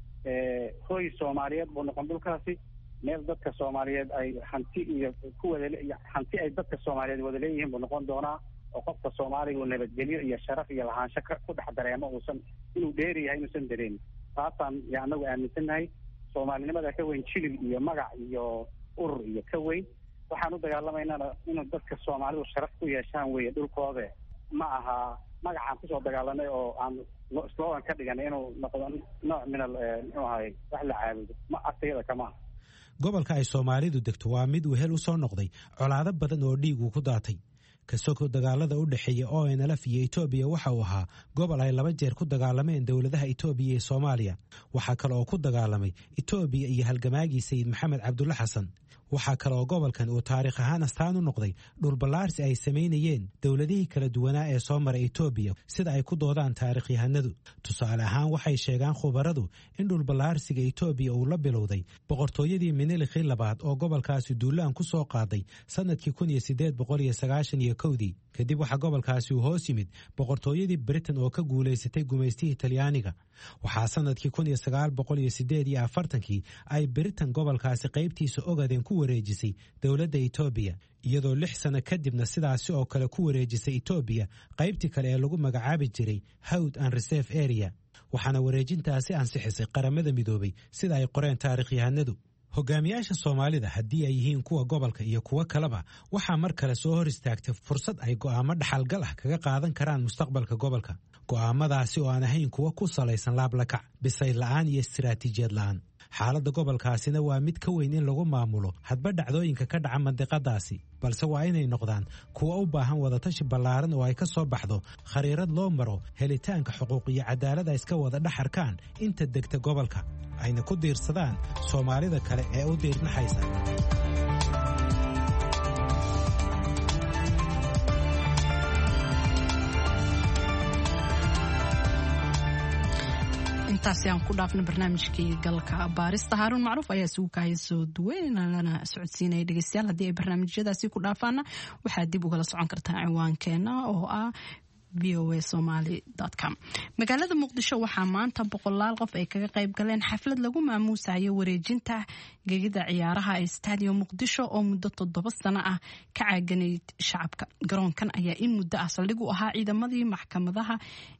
hoy soomaaliyeed buu noqon dhulkaasi, meel dadka soomaaliyeed ay hanti iyo ku wada hanti ay dadka soomaaliyeed wada leeyihiin buu noqon doonaa, oo qofka soomaaliga uu nabadgelyo iyo sharaf iyo lahaansho ku dhex dareemo uusan inuu dheeri yahay inuusan dareemin. taasaan yaa anagu aaminsannahay. soomaalinimada ka weyn jilib iyo magac iyo urur iyo ka weyn. waxaan u dagaalamaynana inuu dadka soomaalidu sharaf ku yeeshaan weeye dhulkooda. ma aha magacaan kusoo dagaalanay oo aan slogan ka dhiganay inuu noqdo nooc min al muxuu ahay wax la caabudo. ma asayada kama aha. gobolka ay soomaalidu degto waa mid wehel u soo noqday colaado badan oo dhiig uu ku daatay. kasoko dagaalada u dhexeeya O N L F iyo Etoobiya waxa uu ahaa gobol ay laba jeer ku dagaalameen dowladaha Etoobiya iyo Soomaaliya. waxaa kale oo ku dagaalamay Etoobiya iyo halgamaagii Sayid Maxamed Cabdulla Xasan. waxaa kale oo gobolkan uu taariikh ahaan astaan u noqday dhulballaarsi ay samaynayeen dowladihii kala duwanaa ee soo maray Etoobiya sida ay ku doodaan taariikhyahanadu. tusaale ahaan waxay sheegaan khubaradu in dhulballaarsiga Etoobiya uu la bilowday boqortooyadii Menelikii labaad oo gobolkaasi duulaan ku soo qaaday sanadkii kun iyo siddeed boqol iyo sagaashan iyo kowdii. kadib waxaa gobolkaasi uu hoos yimid boqortooyadii Britain oo ka guulaysatay gumaystihii Talyaaniga. waxaa sanadkii kun iyo sagaal boqol iyo siddeed iyo afartankii ay Britain gobolkaasi qaybtiisa ogaadeen ku wareejisay dowladda Etoobiya, iyadoo lix sano kadibna sidaasi oo kale ku wareejisay Etoobiya qaybtii kale ee lagu magacaabi jiray Howd and Reserve Area. waxaana wareejintaasi ansixisay qaramada midoobay sida ay qoreen taariikhyahanadu. hogaamiyaasha Soomaalida haddii ay yihiin kuwa gobolka iyo kuwa kaleba waxaa mar kale soo hor istaagtay fursad ay go'aamo dhaxalgal ah kaga qaadan karaan mustaqbalka gobolka. go'aamadaasi oo aan ahayn kuwa ku salaysan laablakac, bisay la'aan iyo istiraatiijiyad la'aan. xaaladda gobolkaasina waa mid ka weyn in lagu maamulo hadba dhacdooyinka ka dhaca mandiqadaasi, balse waa inay noqdaan kuwa u baahan wadatashi ballaaran oo ay ka soo baxdo khariirad loo maro helitaanka xuquuq iyo cadaalad ay iska wada dhaxarkaan inta degta gobolka, ayna ku diirsadaan Soomaalida kale ee u diirnaxaysa. intaasi aan ku dhaafna barnaamijkii galka baarista. Haaruun Macruuf ayaa isugu kaaya soo duweynana lana socodsiinaya dhegeystayaal. haddii ay barnaamijyadaasi ku dhaafaana waxaad dib ugala socon kartaa ciwaankeena oo ah v o a somali dot com. magaalada muqdisho waxaa maanta boqolaal qof ay kaga qayb galeen xaflad lagu maamuusayo wareejinta gegida ciyaaraha ee stadium muqdisho oo muddo toddoba sano ah ka caaganayd shacabka. garoonkan ayaa in muddo ah saldhig u ahaa ciidamadii maxkamadaha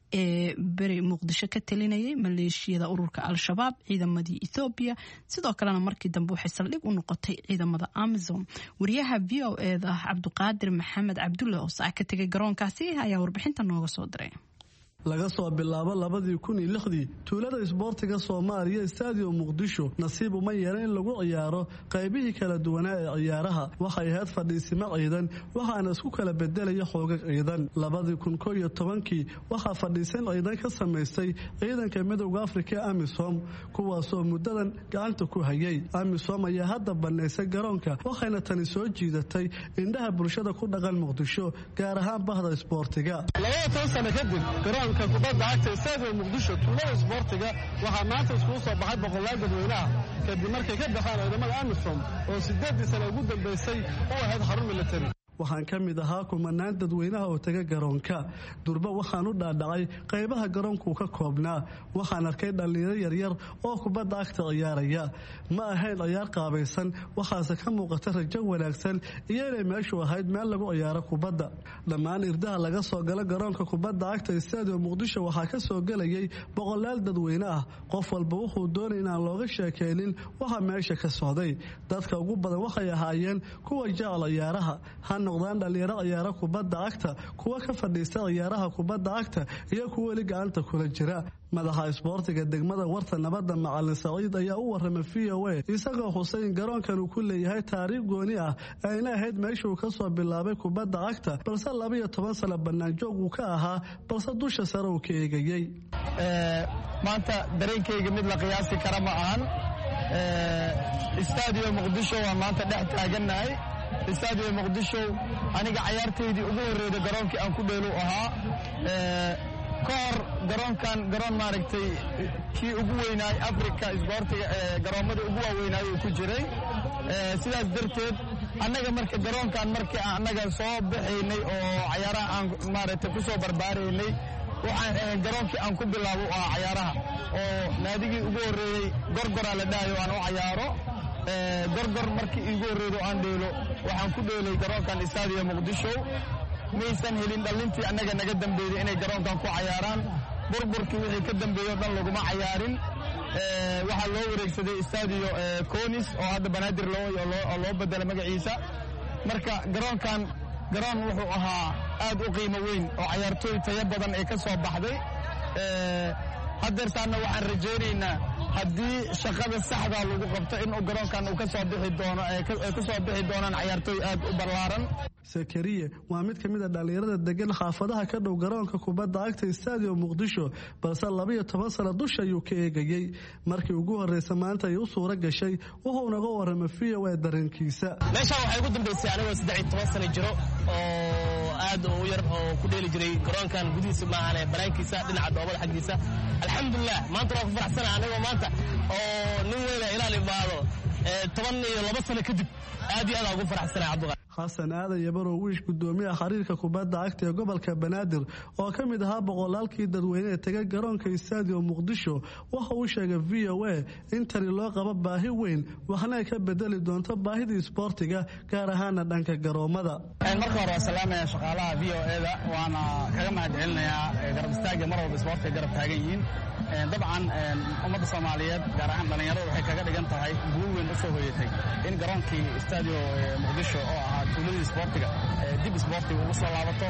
ee beri muqdisho ka talinayay maleeshiyada ururka al-shabaab, ciidamadii Ethiopia, sidoo kalena markii dambe waxay saldhig u noqotay ciidamada Amazon. wariyaha v o a da Cabduqaadir Maxamed Cabdulle oo saa ka tagay garoonkaasi ayaa warbixinta nooga soo diray. laga soo bilaabo labadii kun iyo lixdii tuulada isboortiga Soomaaliya stadium Muqdisho nasiib uma yeelan in lagu ciyaaro qaybihii kala duwanaa ee ciyaaraha. waxay ahayd fadhiisimo ciidan waxaana isku kala bedelaya xoogag ciidan. labadii kun iyo tobankii waxaa fadhiisan ciidan ka samaystay ciidanka midowga Afrika Amisom kuwaasoo muddadan gacanta ku hayay. Amisom ayaa hadda baneysay garoonka waxayna tani soo jiidatay indhaha bulshada ku dhaqan Muqdisho gaar ahaan bahda isboortiga. labaatan sano kadib garoonka kubadda cagta stadium Muqdisho tuulada isboortiga waxaa maanta isku soo baxay boqolaal dadweynaha kadib markay ka baxeen ciidamada Amisom oo sideedii sano ugu dambeysay oo ahayd xarun military. waxaan ka mid ahaa kumanaan dadweynaha oo taga garoonka. durba waxaan u dhaadhacay qaybaha garoonku ka koobnaa. waxaan arkay dhalinyaro yaryar oo kubadda cagta ciyaaraya. ma ahayn ciyaar qaabaysan, waxaase ka muuqata rajo wanaagsan iyo inay meeshu ahayd meel lagu ciyaaro kubadda. dhammaan irdaha laga soo galo garoonka kubadda cagta stadium Muqdisho waxaa ka soo galayay boqolaal dadweyne ah. qof walba wuxuu doonay inaan looga sheekeynin waxa meesha ka socday. dadka ugu badan waxay ahaayeen kuwa jecel ciyaaraha, noqdaan dhalinyaro ciyaaro kubadda cagta, kuwa ka fadhiista ciyaaraha kubadda cagta iyo kuwa weli gacanta kula jira. madaxa isboortiga degmada warta nabadda Macalin Saciid ayaa u warramay V O A isagoo xusay in garoonkan uu ku leeyahay taariikh gooni ah ayna ahayd meeshuu ka soo bilaabay kubadda cagta, balse laba iyo toban sano bannaan joog uu ka ahaa, balse dusha sare uu ka eegayay. maanta dareenkayga mid la qiyaasi kara ma ahan. stadium Muqdisho waa maanta dhex taagannahay. istaadio muqdisho aniga cayaartaydii ugu horreeyda garoonkii aan ku dheelu ahaa ka hor garoonkan garoon maaragtay kii ugu weynaay africa isboortiga garoommada ugu waaweynaayo uu ku jiray sidaas darteed annaga marka garoonkan markii annaga soo baxaynay oo cayaaraha aan maaragtay ku soo barbaaraynay waxaan garoonkii aan ku bilaabo u ahaa cayaaraha oo naadigii ugu horreeyey gorgoraa la dhahayo aan u cayaaro gorgor markii iigu horreeydo aan dheelo waxaan ku dheelay garoonkan istaadio muqdisho maysan helin dhallintii annaga naga dambeeyey inay garoonkan ku cayaaraan burburkii wixii ka dambeeyo dhan laguma cayaarin waxaa loo wareegsaday istaadio conis oo hadda banaadir oo loo bedela magaciisa marka garoonkan garoon wuxuu ahaa aad u qiimo weyn oo cayaartooy tayo badan ee ka soo baxday haddeertaanna waxaan rajaynaynaa haddii shaqada saxdaa lagu qabto inuu garoonkan uu ka soo bixi doono ay ka soo bixi doonaan cayaartooy aad u ballaaran sakariye waa mid ka mid a dhallinyarada degan xaafadaha ka dhow garoonka kubadda cagta istaadio muqdisho balse labaiyo toban sano dusha ayuu ka eegayey markii ugu horreysa maanta ay u suura gashay wuxuu naga warramay v o a dareenkiisa meeshaan waxay ugu dambaysay anigoo saddex iyo toban sano jiro oo aad u yar oo ku dheeli jiray garoonkan gudihiisa maahane banaankiisa dhinaca doobada xaggiisa alxamdulilah maanta waa ku faraxsana anigoo maanta oo nin weyna ilaal imaado toban iyo laba sano kadib aad iyo aad aan ugu faraxsana cabduqa xasan aadan yabarow wiish gudoomiyaha xiriirka kubadda cagta ee gobolka banaadir oo ka mid ahaa boqolaalkii dadweyne ee tegay garoonka istaadio muqdisho waxa uu sheegay v o a in tani loo qabo baahi weyn waxna ay ka bedeli doonto baahidii isboortiga gaar ahaana dhanka garoommada marka hore waa salaamaya shaqaalaha v o eda waana kaga mahad celinayaa garab istaaga mar walba isboortiga garab taagan yihiin dabcan ummadda soomaaliyeed gaar ahaan dhallinyarada waxay kaga dhigan tahay guul weyn u soo hoyatay in garoonkii istaadio muqdisho oo ahaa tuuladii isboortiga dib isboortiga ugu soo laabato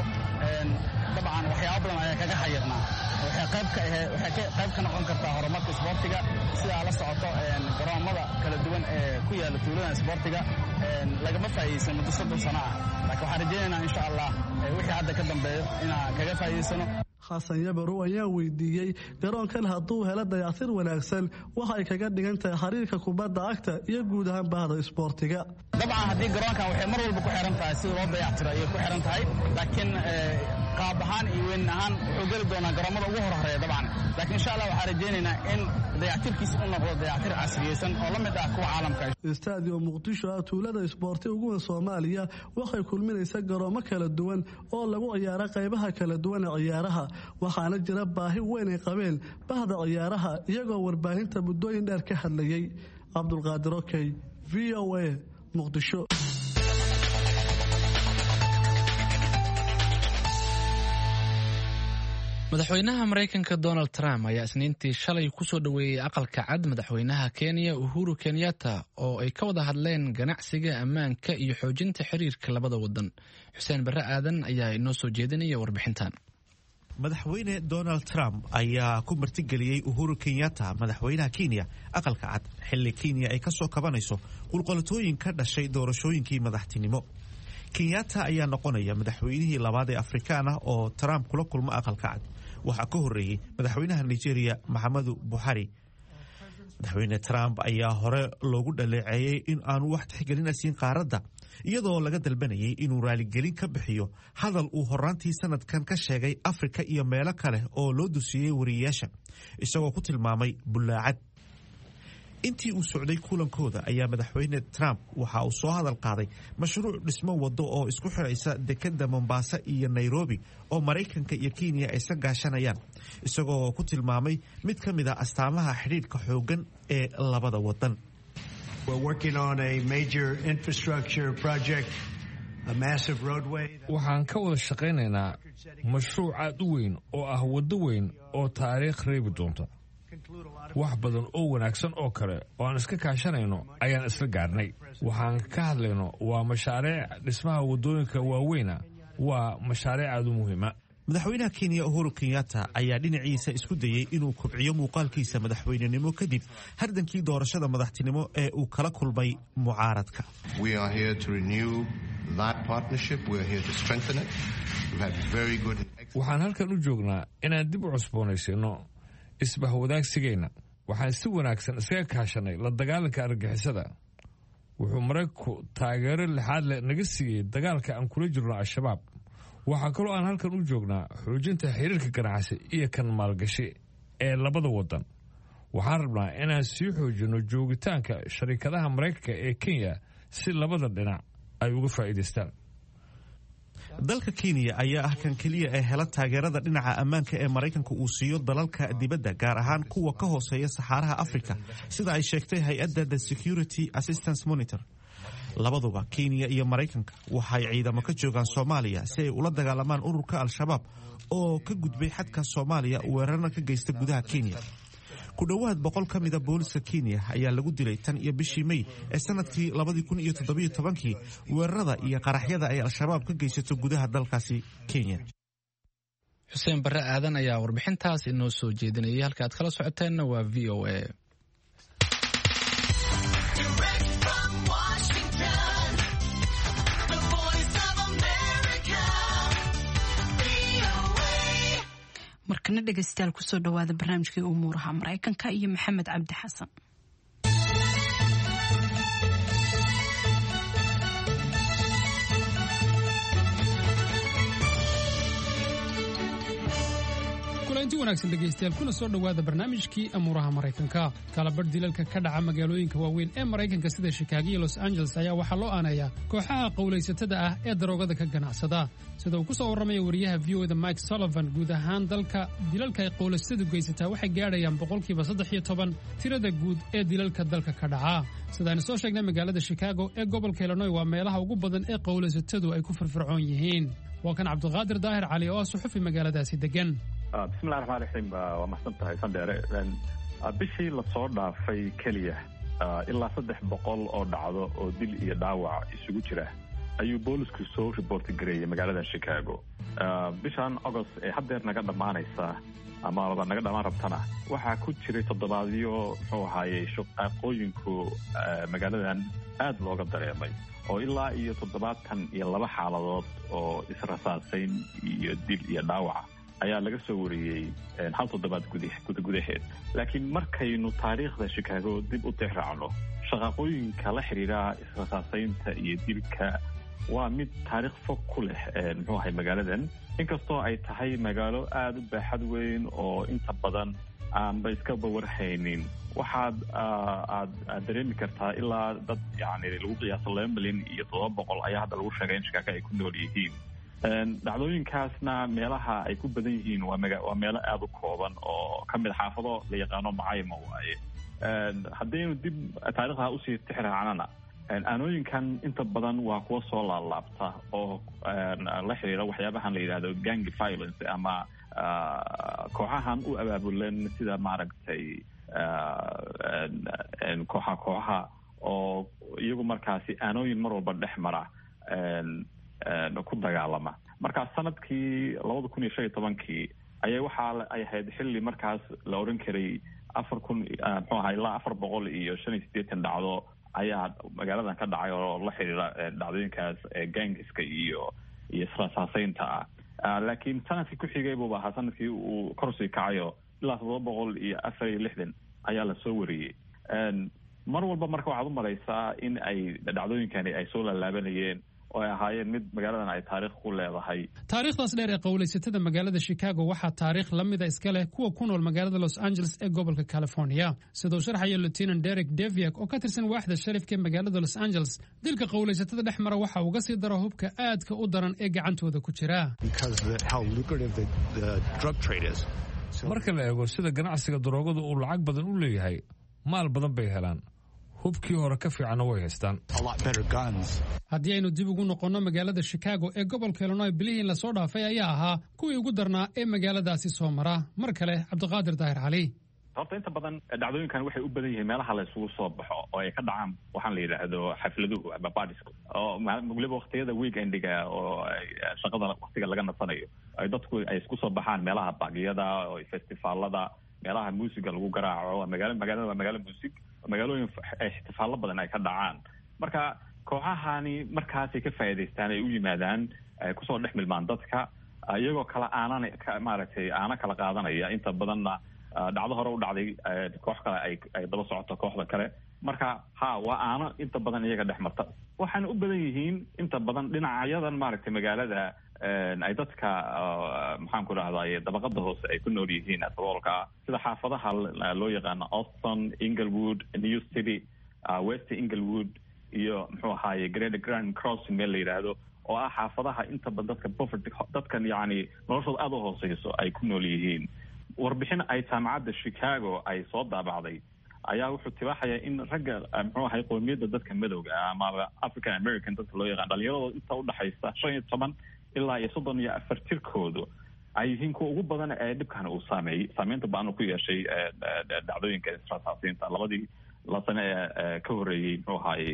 dabcan waxyaabo badan ayaa kaga xayirnaa waxay qayb ka ahe waxay qayb ka noqon kartaa horumarka isboortiga sidaa la socoto garoommada kala duwan ee ku yaala tuuladan isboortiga lagama faa'iidaysan muddo soddon sano ah laakiin waxaan rajaynaynaa insha allah wixii hadda ka dambeeyo inaan kaga faa'iidaysano xasan yabarow ayaa weydiiyey garoonkan hadduu helo dayactir wanaagsan waxa ay kaga dhigan tahay xiriirka kubadda cagta iyo guud ahaan bahda isboortiga dabcan haddii garoonkan waxay mar walba ku xiran tahay sida loo dayactiro ayay ku xiran tahay laakiin qaab ahaan iyo weyn ahaan wuxuu geli doonaa garoomada ugu horhoreeya dabcan laakiin insha allah waxaan rajaynaynaa in dayactirkiisa u noqdo dayactir casriyeysan oo la mid ah kuwa caalamka istaadio muqdisho ah tuulada isboorti ugu weyn soomaaliya waxay kulminaysa garoomo kala duwan oo lagu ciyaaro qaybaha kala duwan ee ciyaaraha waxaana jira baahi weyn ay qabeen bahda ciyaaraha iyagoo warbaahinta muddooyin dheer ka hadlayay cabdulqaadir okey v o a muqdisho madaxweynaha maraykanka donald trump ayaa isniintii shalay ku soo dhoweeyey aqalka cad madaxweynaha kenya uhuru kenyatta oo ay ka wada hadleen ganacsiga ammaanka iyo xoojinta xiriirka labada wadan xuseen barre aadan ayaa inoo soo jeedinaya warbixintan madaxweyne donald trump ayaa ku martigeliyey uhuru kenyatta madaxweynaha kenya aqalka cad xilli kenya ay ka soo kabanayso qulqolatooyin ka dhashay doorashooyinkii madaxtinimo kenyatta ayaa noqonaya madaxweynihii labaad ee afrikaan ah oo trump kula kulmo aqalka cad waxaa ka horreeyey madaxweynaha nigeria maxamedu buxari madaxweyne trump ayaa hore loogu dhaleeceeyey in aanu wax tixgelina siin qaaradda iyadoo laga dalbanayay inuu raaligelin ka bixiyo hadal uu horaantii sanadkan ka sheegay afrika iyo meelo kale oo loo dusiyey wariyeyaasha isagoo ku tilmaamay bullaacad intii uu socday kulankooda ayaa madaxweyne trump waxa uu soo hadal qaaday mashruuc dhismo wado oo isku xiraysa dekadda mombasa iyo nairobi oo maraykanka iyo kenya ay sa gaashanayaan isagoo ku tilmaamay mid ka mid a astaamaha xidhiidhka xooggan ee labada wadan waxaan ka wada shaqaynaynaa mashruuc aad u weyn oo ah waddo weyn oo taariikh reebi doonta wax badan oo wanaagsan oo kale oo aan iska kaashanayno ayaan isla gaarnay waxaan ka hadlayno waa mashaariic dhismaha waddooyinka waaweyna waa mashaariic aad u muhiima madaxweynaha kenya uhuru kenyatta ayaa dhinaciisa isku dayey inuu kobciyo muuqaalkiisa madaxweynenimo kadib hardankii doorashada madaxtinimo ee uu kala kulmay mucaaradka waxaan halkan u joognaa inaan dib u cusboonaysiino isbahwadaagsigeenna waxaan si wanaagsan iskaga kaashanay la dagaalanka argagixisada wuxuu maraykanku taageero lixaad leh naga siiyey dagaalka aan kula jirno al-shabaab waxaa kaloo aan halkan u joognaa xoojinta xiriirka ganacsi iyo kan maalgashi ee labada waddan waxaan rabnaa inaan sii xoojinno joogitaanka sharikadaha maraykanka ee kenya si labada dhinac ay uga faa'iidaystaan dalka kenya ayaa ah kan keliya ee hela taageerada dhinaca ammaanka ee maraykanka uu siiyo dalalka dibadda gaar ahaan kuwa ka hooseeya saxaaraha afrika sida ay sheegtay hay-adda the security assistance monitor labaduba kenya iyo maraykanka waxay ciidamo ka joogaan soomaaliya si ay ula dagaalamaan ururka al-shabaab oo ka gudbay xadka soomaaliya weerarna ka geysta gudaha kenya ku dhowaad boqol ka mida booliska kenya ayaa lagu dilay tan iyo bishii mey ee sanadkii labadii kun iyo toddobiyo tobankii weerarada iyo qaraxyada ay al-shabaab ka geysato gudaha dalkaasi kenya xuseen barre aadan ayaa warbixintaas inoo soo jeedinayay halka aad kala socoteenna waa v o a markana dhegaystayaal kusoo dhawaada barnaamijkii umuuraha maraykanka iyo maxamed cabdi xasan kulanti wanaagsan dhegaystayaal kuna soo dhowaada barnaamijkii amuuraha maraykanka kalabarh dilalka ka dhaca magaalooyinka waaweyn ee maraykanka sida shikaago iyo los angeles ayaa waxaa loo aaneeyaa kooxaha qowlaysatada ah ee daroogada ka ganacsada sida uu ku soo warramaya wariyaha v o da mike sullivan guud ahaan dalka dilalka ay qowlaysatadu geysataa waxay gaadhayaan boqolkiiba saddex iyo toban tirada guud ee dilalka dalka ka dhaca sidaaynu soo sheegnay magaalada shikaago ee gobolka illinoy waa meelaha ugu badan ee qowlaysatadu ay ku firfircoon yihiin waa kan cabdiqaadir daahir cali oo ah suxufi magaaladaasi degan bismillahi raxmaan raxiim waa maxsan tahay sandheere bishii lasoo dhaafay keliya ilaa saddex boqol oo dhacdo oo dil iyo dhaawac isugu jira ayuu boolisku soo riboorti gareeyay magaalada shikaago bishan agost ee haddeer naga dhammaanaysa amaba naga dhammaan rabtana waxaa ku jiray toddobaadyo muxuu ahaayey shaqaaqooyinku magaaladan aad looga dareemay oo ilaa iyo toddobaatan iyo laba xaaladood oo israsaasayn iyo dil iyo dhaawaca ayaa laga soo wariyey hal toddobaad gudaheed laakiin markaynu taariikhda shikaago dib u tixraacno shaqaaqooyinka la xidhiidha israsaasaynta iyo dilka waa mid taariikh fog ku leh muxuu ahay magaaladan inkastoo ay tahay magaalo aada u baaxad weyn oo inta badan aanba iskaba warhaynin waxaad aad aad dareemi kartaa ilaa dad yani lagu qiyaaso laba milyan iyo toddoba boqol ayaa hadda lagu sheegay in shikaago ay ku nool yihiin dhacdooyinkaasna meelaha ay ku badan yihiin waa maga waa meelo aada u kooban oo ka mid xaafado la yaqaano macayma waaye haddaynu dib taariikhda usii tixraacnana aanooyinkan inta badan waa kuwa soo laalaabta oo la xiriira waxyaabahan la yidhahdo gang violence ama kooxahan u abaabulan sida maaragtay kooxa kooxaha oo iyagu markaasi aanooyin mar walba dhex mara ku dagaalama markaas sanadkii labada kun iyo shan iyo tobankii ayay waxaa ay ahayd xilli markaas la oran karay afar kun muxuu ahaa ilaa afar boqol iyo shan iyo siddeetan dhacdo ayaa magaaladan ka dhacay oo la xiriira dhacdooyinkaas gangiska iyo iyo israsaasaynta ah laakiin sanadkii ku xigay buuba ahaa sanadkii uu korsii kacayo ilaa toddoba boqol iyo afar iyo lixdan ayaa lasoo wariyey mar walba marka waxaad u maraysaa in ay dhacdooyinkani ay soo laalaabanayeen oo ay ahaayeen mid magaaladan ay taariikh ku leedahay taariikhdaas dheer ee qowlaysatada magaalada shikaago waxaa taariikh la mida iska leh kuwa ku nool magaalada los angeles ee gobolka california siduu sharxayo lieutenant derek deviak oo ka tirsan waaxda sharifka ee magaalada los angeles dilka qowlaysatada dhex mara waxa uga sii daro hubka aadka u daran ee gacantooda ku jira marka la eego sida ganacsiga daroogada uu lacag badan u leeyahay maal badan bay helaan hubkii hore ka fiicanna way haystaan haddii aynu dib ugu noqonno magaalada shikaago ee gobolka illinoy bilihii lasoo dhaafay ayaa ahaa kuwii ugu darnaa ee magaaladaasi soo mara mar kale cabdiqaadir daahir cali horta inta badan dhacdooyinkan waxay u badan yihiin meelaha la isugu soo baxo oo ay ka dhacaan waxaan la yidhaahdo xafladuhu ama badisku oo waliba waktiyada weekendiga oo shaqada waktiga laga nasanayo ay dadku ay isku soo baxaan meelaha baaqyada oo festivaalada meelaha muusiga lagu garaaco magaalo magaalada waa magaalo muusig magaalooyin ixtifaallo badan ay ka dhacaan marka kooxahani markaasay ka faa'iidaystaan ay u yimaadaan kusoo dhex milmaan dadka iyagoo kala aanan maaragtay aana kala qaadanaya inta badanna dhacdo hore u dhacday koox kale ay ay daba socoto kooxda kale marka ha waa aano inta badan iyaga dhex marta waxaana u badan yihiin inta badan dhinacyadan maaragtay magaalada ay dadka maxaan ku dhahdaye dabaqada hoose ay ku nool yihiin saboolka sida xaafadaha loo yaqaano Austin, Inglewood, New City, West Inglewood iyo muxuu ahaaye Great Grand Crossing meel la yidhaahdo oo ah xaafadaha inta badan dadka poverty dadkan yacni noloshooda aada u hooseyso ay ku nool yihiin. warbixin ay jaamacadda Chicago ay soo daabacday ayaa wuxuu tibaaxaya in ragga muxuu ahay qoomiyadda dadka madowga ama African American dadka loo yaqaan dhalinyarada inta u dhaxaysa shan iyo toban ilaa iyo soddon iyo afar tirkoodu ay yihiin kuwa ugu badan ee dhibkan uu saameeyey saameynta baan ku yeeshay dhacdooyinka israasaasiinta labadii la sane ee ka horreeyey muxuu ahay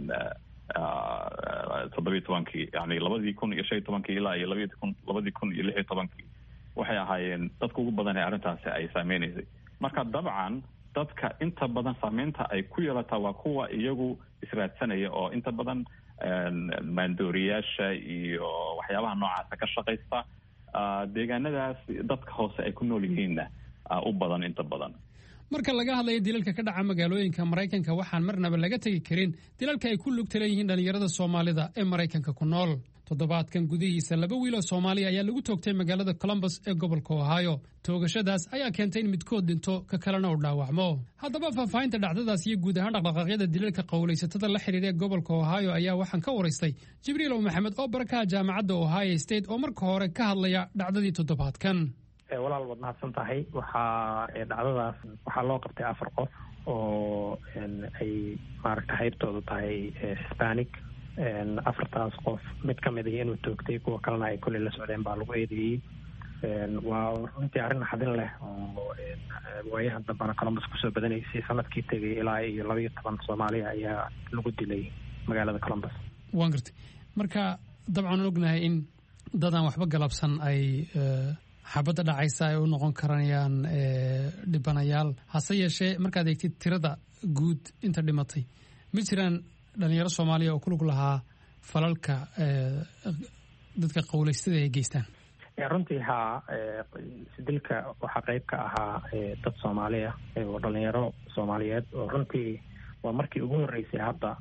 toddobiyo tobankii yani labadii kun iyo shan iyo tobankii ilaa iyo labadii kun labadii kun iyo lix iyo tobankii waxay ahaayeen dadka ugu badan ee arrintaasi ay saameynaysay. marka dabcan dadka inta badan saameynta ay ku yeelataa waa kuwa iyagu israadsanaya oo inta badan maandooriyaasha iyo waxyaabaha noocaasa ka shaqaysta deegaanadaas dadka hoose ay ku nool yihiinna u badan inta badan. marka laga hadlayo dilalka ka dhaca magaalooyinka Maraykanka waxaan marnaba laga tagi karin dilalka ay ku lugta leeyihiin dhalinyarada Soomaalida ee Maraykanka ku nool. toddobaadkan gudihiisa laba wiil oo Soomaali ayaa lagu toogtay magaalada Columbus ee gobolka Ohio. toogashadaas ayaa keentay in midkood dhinto ka kalena uu dhaawacmo. haddaba faahfaahinta dhacdadaas iyo guud ahaan dhaqdhaqaaqyada dilalka qowlaysatada la xiriira ee gobolka Ohio ayaa waxaan ka waraystay Jibriil Maxamed oo barakaha jaamacadda Ohio State oo marka hore ka hadlaya dhacdadii toddobaadkan. walaal wad mahadsan tahay waxaa dhacdadaas waxaa loo qabtay afar qof oo ay maaragta haybtoodu tahay Hispanic. afartaas qof mid ka mid ah inuu toogtay kuwa kalena ay kulli la socdeen baa lagu eedeeyey. waa runtii arrin xadin leh oo waayahan dambana Columbus kusoo badanaysay sanadkii tegay ilaa iyo laba iyo toban Soomaaliya ayaa lagu dilay magaalada Columbus. waan gartay marka dabcan ognahay in dadaan waxba galabsan ay xabadda dhacaysa ay u noqon karayaan dhibanayaal hase yeeshee markaad eegtid tirada guud inta dhimatay ma jiraan dhalinyaro Soomaaliya oo ku lug lahaa falalka dadka qowlaystada ay geystaan? runtii haa dilka waxaa qayb ka ahaa dad Soomaaliya oo dhalinyaro Soomaaliyeed oo runtii waa markii ugu horreysay hadda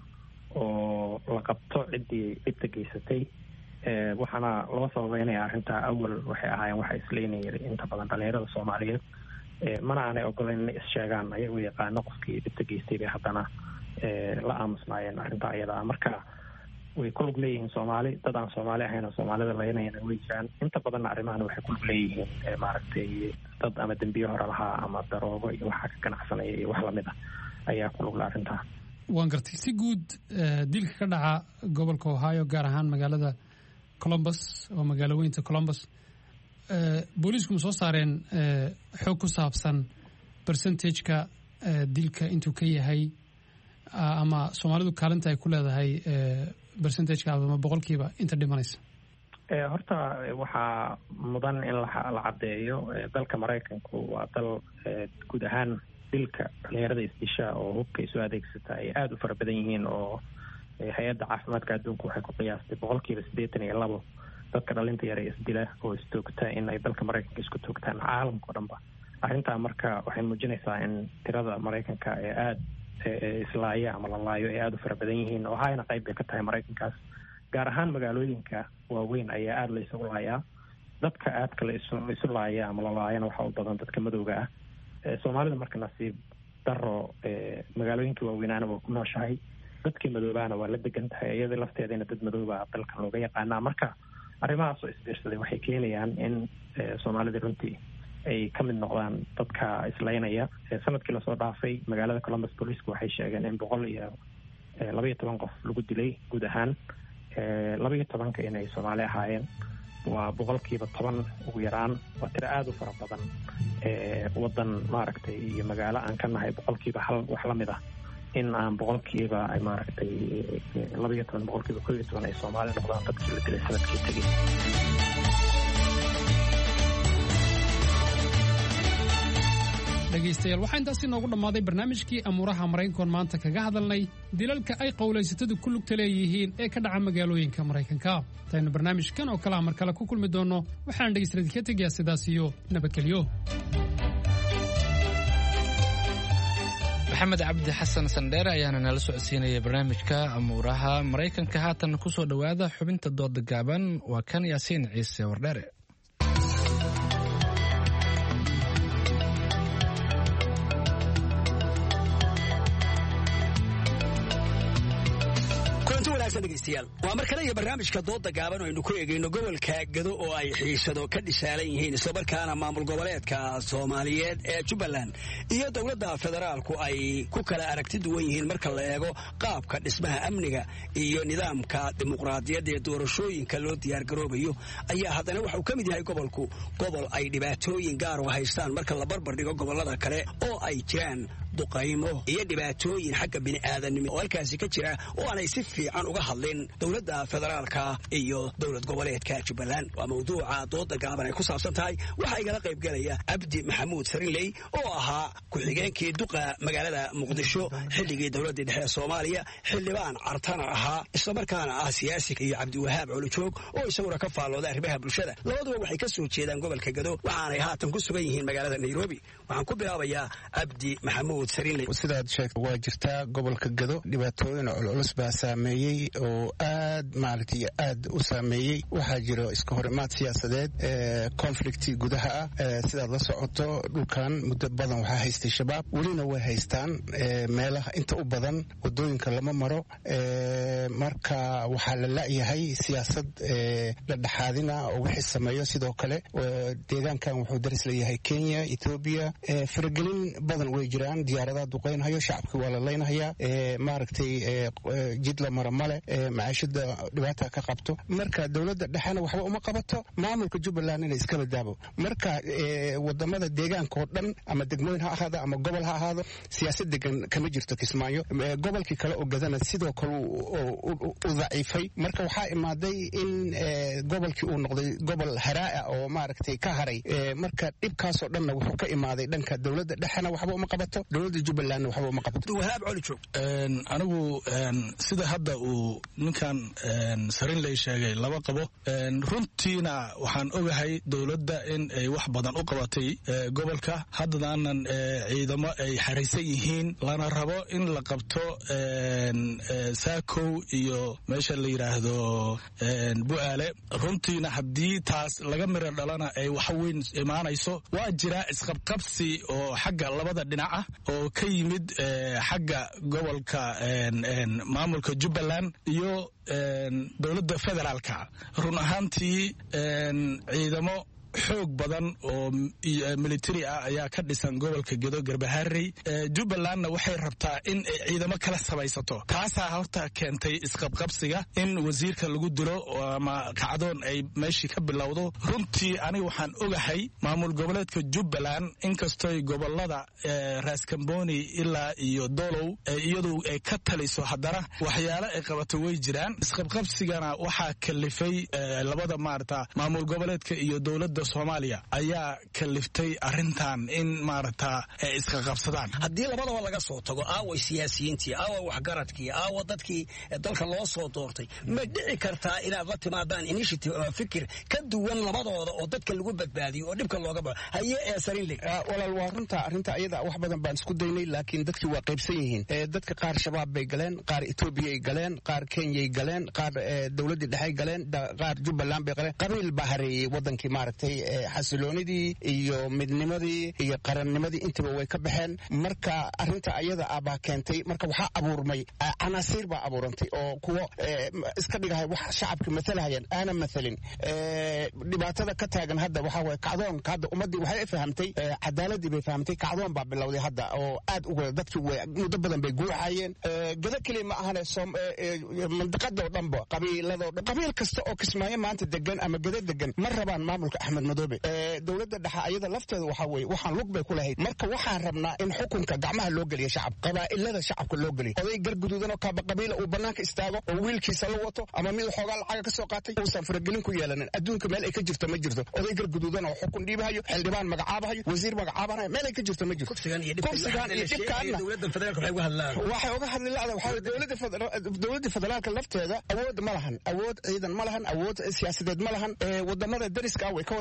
oo la qabto ciddii dhibta geysatay. waxaana loo sababeynaya arrintaa awal waxay ahaayeen waxa isleynayay inta badan dhalinyarada Soomaaliyeed mana aanay ogolayn inay is-sheegaan ayagu yaqaano qofkii dhibta geystay bay haddana la aamusnaayeen arrintaa iyada marka way ku lug leeyihiin Soomaali dad aan Soomaali ahayn oo Soomaalida laynayana way jiraan inta badanna arrimahan waxay ku lug leeyihiin maaragtay dad ama dembiyo hore lahaa ama daroogo iyo waxa ka ganacsanaya iyo wax lamid ah ayaa ku lug la arrintaa. waan gartay si guud dilka ka dhaca gobolka Ohio gaar ahaan magaalada Columbus oo magaalo weynta Columbus booliisku soo saareen xog ku saabsan percentage-ka dilka intuu ka yahay ama Soomaalidu kaalinta ay ku leedahay percentage-ka ama boqolkiiba inta dhimanaysa. horta waxaa mudan in la caddeeyo dalka Maraykanku waa dal guud ahaan dilka dhalinyarada isdisha oo hubka isu adeegsata ay aada u fara badan yihiin oo hay-adda caafimaadka adduunka waxay ku qiyaastay boqolkiiba siddeetan iyo labo dadka dhalinta yare isdila oo istoogta in ay dalka Maraykanka isku toogtaan caalamka oo dhanba. arrintaa marka waxay muujinaysaa in tirada Maraykanka ee aada islaaya ama la laayo ay aada u fara badan yihiin oo hayna qayb bay ka tahay Maraykankaas gaar ahaan magaalooyinka waaweyn ayaa aada la isugu laayaa. dadka aadka la isu isu laaya ama la laayana waxaa u badan dadka madowga ah. Soomaalida marka nasiib daro magaalooyinka waaweynaana waa ku nooshahay dadkii madoobaana waa la degan tahay iyada lafteedana dad madooba dalkan looga yaqaanaa. marka arrimahaas oo isbiirsaday waxay keenayaan in Soomaalida runtii ay ka mid noqdaan dadka islaynaya. sanadkii lasoo dhaafay magaalada Columbus Police waxay sheegeen in boqol iyo laba iyo toban qof lagu dilay guud ahaan laba iyo tobanka inay Soomaali ahaayeen waa boqolkiiba toban ugu yaraan waa tiro aada u fara badan wadan maaragtay iyo magaalo aan ka nahay boqolkiiba hal wax la mid ah in aan boqolkiiba ay maaragtay laba iyo toban boqolkiiba kow iyo toban ay Soomaali noqdaan dadkii la dilay sanadkii tegay. dhegaystayaal waxaa intaasi noogu dhammaaday barnaamijkii amuuraha Maraykanka maanta kaga hadalnay dilalka ay qowlaysatadu ku lugta leeyihiin ee ka dhaca magaalooyinka Maraykanka. taynu barnaamijkan oo kale mar kale ku kulmi doono waxaan dhegaystayaal ka tegayaa sidaas iyo nabadgelyo. maxamed cabdi xasan sandheere ayaana nala socodsiinaya barnaamijka amuuraha maraykanka. haatan kusoo dhowaada xubinta dooda gaaban, waa kan yaasiin ciise wardheere. waa mar kale iyo barnaamijka dooda gaaban oo aynu ku eegayno gobolka Gado oo ay xiisado ka dhisaalan yihiin islamarkaana maamul goboleedka Soomaaliyeed ee Jubbaland iyo dowladda federaalku ay ku kala aragti duwan yihiin marka la eego qaabka dhismaha amniga iyo nidaamka dimuqraadiyadda ee doorashooyinka loo diyaar garoobayo ayaa haddana waxa uu ka mid yahay gobolku gobol ay dhibaatooyin gaar ah haystaan marka la barbar dhigo gobolada kale oo ay jiraan duqaymo iyo dhibaatooyin xagga bini'aadanimo oo halkaasi ka jira oo aanay si fiican uga hadlin dowladda federaalka iyo dowlad goboleedka Jubbaland. waa mawduuca dooda gaaban ay ku saabsan tahay. waxaa igala qayb galaya Abdi Maxamuud Sarinley oo ahaa ku-xigeenkii duqa magaalada Muqdisho xilligii dowladda dhexe Soomaaliya, xildhibaan cartana ahaa islamarkaana ah siyaasi, iyo Cabdiwahaab Culujoog oo isaguna ka faallooda arrimaha bulshada. labaduba waxay ka soo jeedaan gobolka Gado waxaanay haatan ku sugan yihiin magaalada Nairobi. waxaan ku bilaabayaa Abdi Maxamuud Sarinley. sidaad sheegtay waa jirtaa gobolka Gado dhibaatooyin culus baa saameeyey oo aad maaragtay aad u saameeyey. waxaa jiro iska horimaad siyaasadeed ee conflicti gudaha ah. sidaad la socoto dhulkan muddo badan waxaa haystay shabaab, welina way haystaan meelaha inta u badan wadooyinka lama maro. marka waxaa la la'yahay siyaasad la dhexaadina oo wixii sameeyo. sidoo kale deegaankan wuxuu daris leeyahay Kenya, Ethiopia. faragelin badan way jiraan, diyaaradaha duqeynhayo, shacabkii waa la leynhayaa. maaragtay jid la mara male, macaashada dhibaata ka qabto. marka dowladda dhexena waxba uma qabato, maamulka Jubbaland inay iska badaabo. marka wadamada deegaanka oo dhan ama degmooyin ha ahaado ama gobol ha ahaado siyaasad degan kama jirto Kismaayo. gobolkii kale oo Gadana sidoo kale u daciifay. marka waxaa imaaday in gobolkii uu noqday gobol haraa'a oo maaragtay ka haray. marka dhibkaasoo dhanna wuxuu ka imaaday dhanka dowladda dhexena waxba uma qabato, dowladda Jubbaland waxba uma qabato. Wahaab Culujoog. anigu sida hadda uu ninkan Sarinley sheegay laba qabo. runtiina waxaan ogahay dowladda in ay wax badan u qabatay gobolka. haddadaanan ciidamo ay xaraysan yihiin, lana rabo in la qabto Saakow iyo meesha la yidhaahdo Bu'aale. runtiina haddii taas laga miro dhalana ay wax weyn imaanayso. waa jira isqabqabsi oo xagga labada dhinac ah oo ka yimid xagga gobolka maamulka Jubbaland iyo dowladda federaalka. run ahaantii ciidamo xoog badan oo military ah ayaa ka dhisan gobolka Gado Garbaharey. Jubbalandna waxay rabtaa in ay ciidamo kala samaysato. taasaa horta keentay isqabqabsiga in wasiirka lagu dilo ama kacdoon ay meeshii ka bilowdo. runtii aniga waxaan ogahay maamul goboleedka Jubbaland inkastoo gobolada Raskamboni ilaa iyo Dolow iyadu ay ka taliso, haddana waxyaalo ay qabato way jiraan. isqabqabsigana waxaa kalifay labada maarta maamul goboleedka iyo dowladda Soomaaliya ayaa kaliftay arrintan in maarata ay iska qabsadaan. haddii labadaba laga soo tago aawa siyaasiyiintii, aawa waxgaradkii, aawa dadkii dalka loo soo doortay, ma dhici kartaa inaad la timaadaan initiative ama fikir ka duwan labadooda oo dadka lagu badbaadiyo oo dhibka looga baxo? haye ee Sarinley. walaal waa runta arrinta iyada wax badan baan isku daynay, laakiin dadkii waa qaybsan yihiin. dadka qaar shabaab bay galeen, qaar Ethiopia ay galeen, qaar Kenya ay galeen, qaar dowladda dhexe galeen, qaar Jubbaland bay galeen. qabiil baa hareeyay wadankii maaragtay xasiloonidii iyo midnimadii iyo qarannimadii intaba way ka baxeen. marka arrinta ayada ah baa keentay. marka waxaa abuurmay canaasiir baa abuurantay oo kuwa iska dhigahay wax shacabka matalahayaan aana mathalin. dhibaatada ka taagan hadda waxaa waye kacdoonka. hadda ummaddii waxay fahamtay, cadaaladii bay fahamtay. kacdoon baa bilowday hadda oo aad uga dadkii muddo badan bay guuxayeen. Gado keliya ma ahane mandiqada oo dhanba qabiiladoo dhan qabiil kasta oo Kismaayo maanta degan ama Gado degan ma rabaan maamulka Axmed Madoobe. dowladda dhexe ayada lafteeda waxaa weeye waxaan lug bay ku lahayd. marka waxaan rabnaa in xukunka gacmaha loo geliyo shacab, qabaa'ilada shacabka loo geliyo. oday garguduudan oo kaaba qabiila uu banaanka istaago oo wiilkiisa la wato ama mid xoogaa lacaga ka soo qaatay uusan faragelin ku yeelanin. adduunka meel ay ka jirto ma jirto. oday garguduudan oo xukun dhiibahayo, xildhibaan magacaabahayo, wasiir magacaabahayo, meel ay ka jirto ma jirto. kursigan iyo dhibkaana dowladda federaalka waxay uga hadlaan waxay uga hadli laada waxaa dowladda dowladda federaalka lafteeda awood ma lahan, awood ciidan ma lahan, awood siyaasadeed ma lahan. wadamada dariska ah way ka wada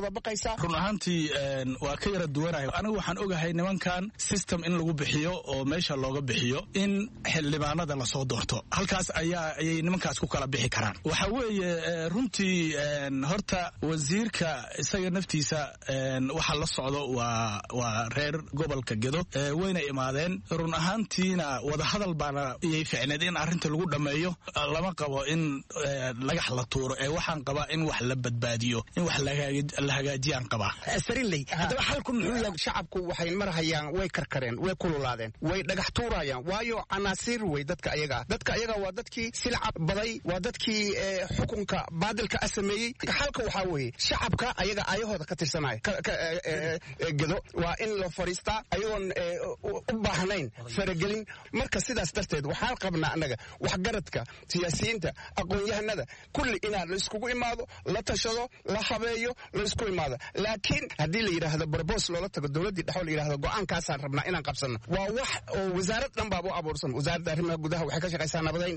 kala baqaysaa run ahaantii waa ka yara duwanahay anigu waxaan ogahay nimankan system in lagu bixiyo oo meesha looga bixiyo in xildhibaanada lasoo doorto halkaas ayaa ayay nimankaas ku kala bixi karaan waxa weeye runtii horta wasiirka isaga naftiisa waxa la socdo waa waa reer gobolka Gedo wayna imaadeen run ahaantiina wada hadal baana iyay ficneed in arrinta lagu dhameeyo lama qabo in lagax la tuuro ee waxaan qabaa in wax la badbaadiyo in wax la hagaajiyaan qabaa sarinley hadaba xalku muxuu yahay shacabku waxay marhayaan way karkareen way kululaadeen way dhagax tuurayaan waayo anaasiir way dadka ayaga dadka ayaga waa dadkii silcab baday waa dadkii xukunka baadilka asameeyay xalka waxa weeye shacabka ayaga ayahooda ka tirsanay Gedo waa in la fariistaa ayagoon u baahnayn faragelin marka sidaas darteed waxaan qabnaa anaga wax garadka siyaasiyiinta aqoon-yahanada kulli inaan la iskugu imaado la tashado la habeeyo la isku imaado laakiin haddii la yidhaahdo barbos loola tago dowladdii dhexoo la yidhaahdo go-aankaasaan rabnaa inaan qabsanno waa wax oo wasaarad dhan baaba u abuursan wasaaradda arrimaha gudaha waxay ka shaqaysaa nabadayn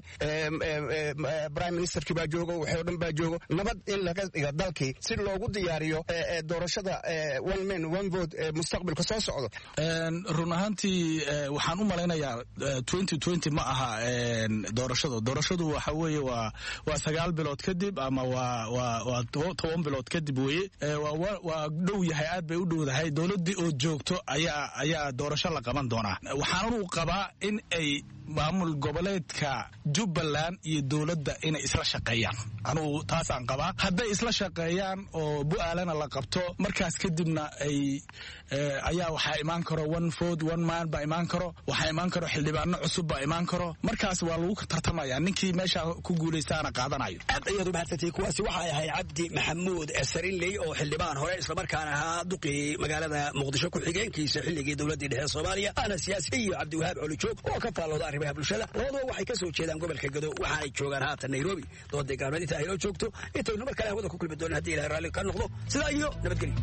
prime ministerkii baa joogo waxay oo dhan baa joogo nabad in laga dhiga dalkii si loogu diyaariyo doorashada one man one vote mustaqbalka soo socdo run ahaantii waxaan u malaynayaa twenty twenty ma aha doorashadu doorashadu waxa weeye waa waa sagaal bilood kadib ama waa waa waa toban bilood kadib weeye waa waa dhow yahay aad bay u dhowdahay dowladdii oo joogto ayaa ayaa doorasho la qaban doonaa waxaan u qabaa in ay maamul goboleedka Jubbaland iyo dowladda inay isla shaqeeyaan anugu taasaan qabaa hadday isla shaqeeyaan oo bu'aalana la qabto markaas kadibna ay ayaa waxaa imaan karo one vote one man baa imaan karo waxaa imaan karo xildhibaano cusub baa imaan karo markaas waa lagu tartamaya ninkii meesha ku guulaystaana qaadanayo aad ayaad u mahadsantay kuwaasi waxay ahayd cabdi maxamuud sarinley oo xildhibaan hore islamarkaana ahaa duqii magaalada muqdisho ku-xigeenkiisa xilligii dowladdii dhexe soomaaliya ana siyaasi iyo cabdiwahaab colijoog oo ka faallooda arrimaha bulshada labaduba waxay ka soo jeedaan gobolka Gedo waxaanay joogaan haatan Nairobi dooday gaalmad inta ay noo joogto intaynu mar kale hawada ku kulmi doonaan haddii ilaahay raalli ka noqdo sidaa iyo nabadgelyo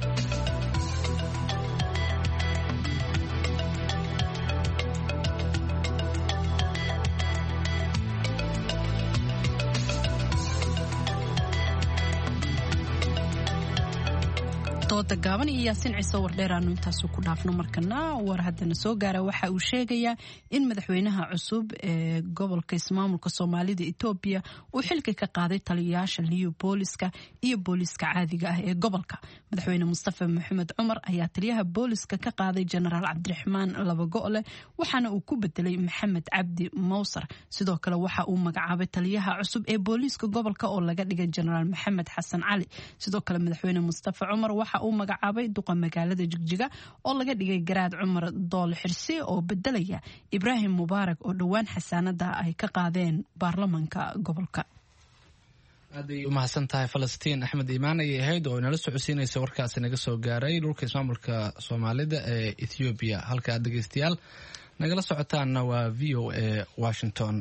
dooda gaaban iyo yaasin ciise wardheer aanu intaasu ku dhaafno markana war haddana soo gaara waxa uu sheegayaa in madaxweynaha cusub ee gobolka ismaamulka soomaalida Itoobiya uu xilka ka qaaday taliyayaasha liyo booliska iyo booliska caadiga ah ee gobolka madaxweyne Mustafa Maxamed Cumar ayaa taliyaha booliska ka qaaday Generaal Cabdiraxmaan Labagoole waxaana uu ku bedelay Maxamed Cabdi Mowsar sidoo kale waxa uu magacaabay taliyaha cusub ee booliska gobolka oo laga dhigay Generaal Maxamed Xasan Cali sidoo kale madaxweyne Mustafa Cumar waxa uu magacaabay duqa magaalada Jigjiga oo laga dhigay Garaad Cumar Dool Xirsi oo bedelaya Ibrahim Mubaarak oo dhawaan xasaanada ay ka qaadeen baarlamaanka gobolka aday u mahadsan tahay Falastiin Axmed Iimaan ay ahayd oo inala socodsiinaysa warkaasi naga soo gaaray dhulka ismaamulka Soomaalida ee Ethiopia halka dhageystayaal nagala socotaana waa V O A Washington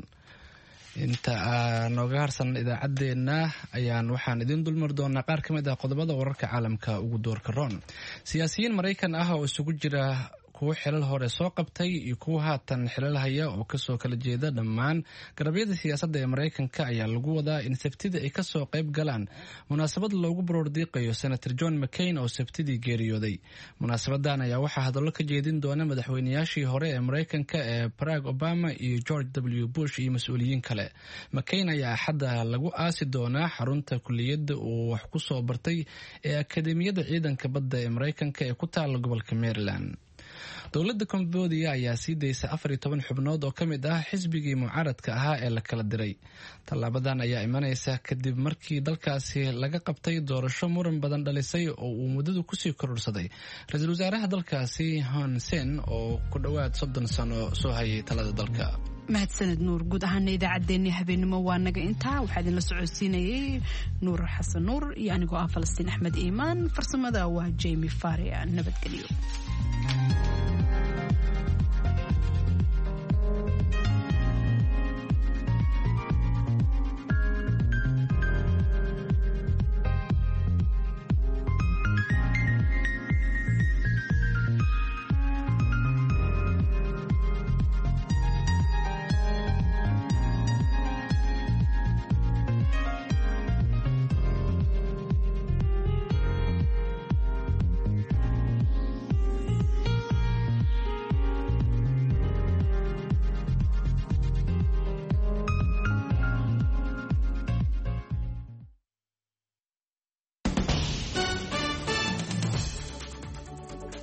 inta nooga harsan idaacadeena ayaan waxaan idin dulmar doonaa qaar ka mid ah qodobada wararka caalamka ugu doorka roon siyaasiyiin Mareykan ah oo isugu jira kuwa xilal hore soo qabtay iyo kuwa haatan xilal haya oo kasoo kala jeeda dhammaan garabyada siyaasadda ee Mareykanka ayaa lagu wadaa in Sabtida ay kasoo qayb galaan munaasabad loogu baroordiiqayo Senator John McCain oo Sabtidii geeriyooday munaasabadan ayaa waxaa hadallo ka jeedin doona madaxweynayaashii hore ee Mareykanka ee Barack Obama iyo George W Bush iyo mas'uuliyiin kale McCain ayaa xadda lagu aasi doonaa xarunta kulliyadda uu wax ku soo bartay ee Akademiyada Ciidanka Badda ee Mareykanka ee ku taal gobolka Maryland dowladda Cambodia ayaa sii daysay afar iyo toban xubnood oo ka mid ah xisbigii mucaaradka ahaa ee la kala diray tallaabadan ayaa imanaysa kadib markii dalkaasi laga qabtay doorasho muran badan dhalisay oo uu muddadu kusii kororsaday ra-iisul wasaaraha dalkaasi Hun Sen oo ku dhowaad soddon sano soo hayay talada dalka mahadsaned nuur guud ahaana idaacaddeenii habeenimo waa naga intaa waxaa idinla socodsiinayay nuur xasan nuur iyo anigoo ah Falastiin Axmed Iimaan farsamada waa Jamie Faria nabadgelyo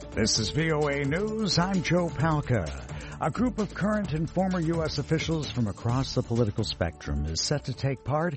This is V O A News. I'm Joe Palca. A group of current and former U S officials from across the political spectrum is set to take part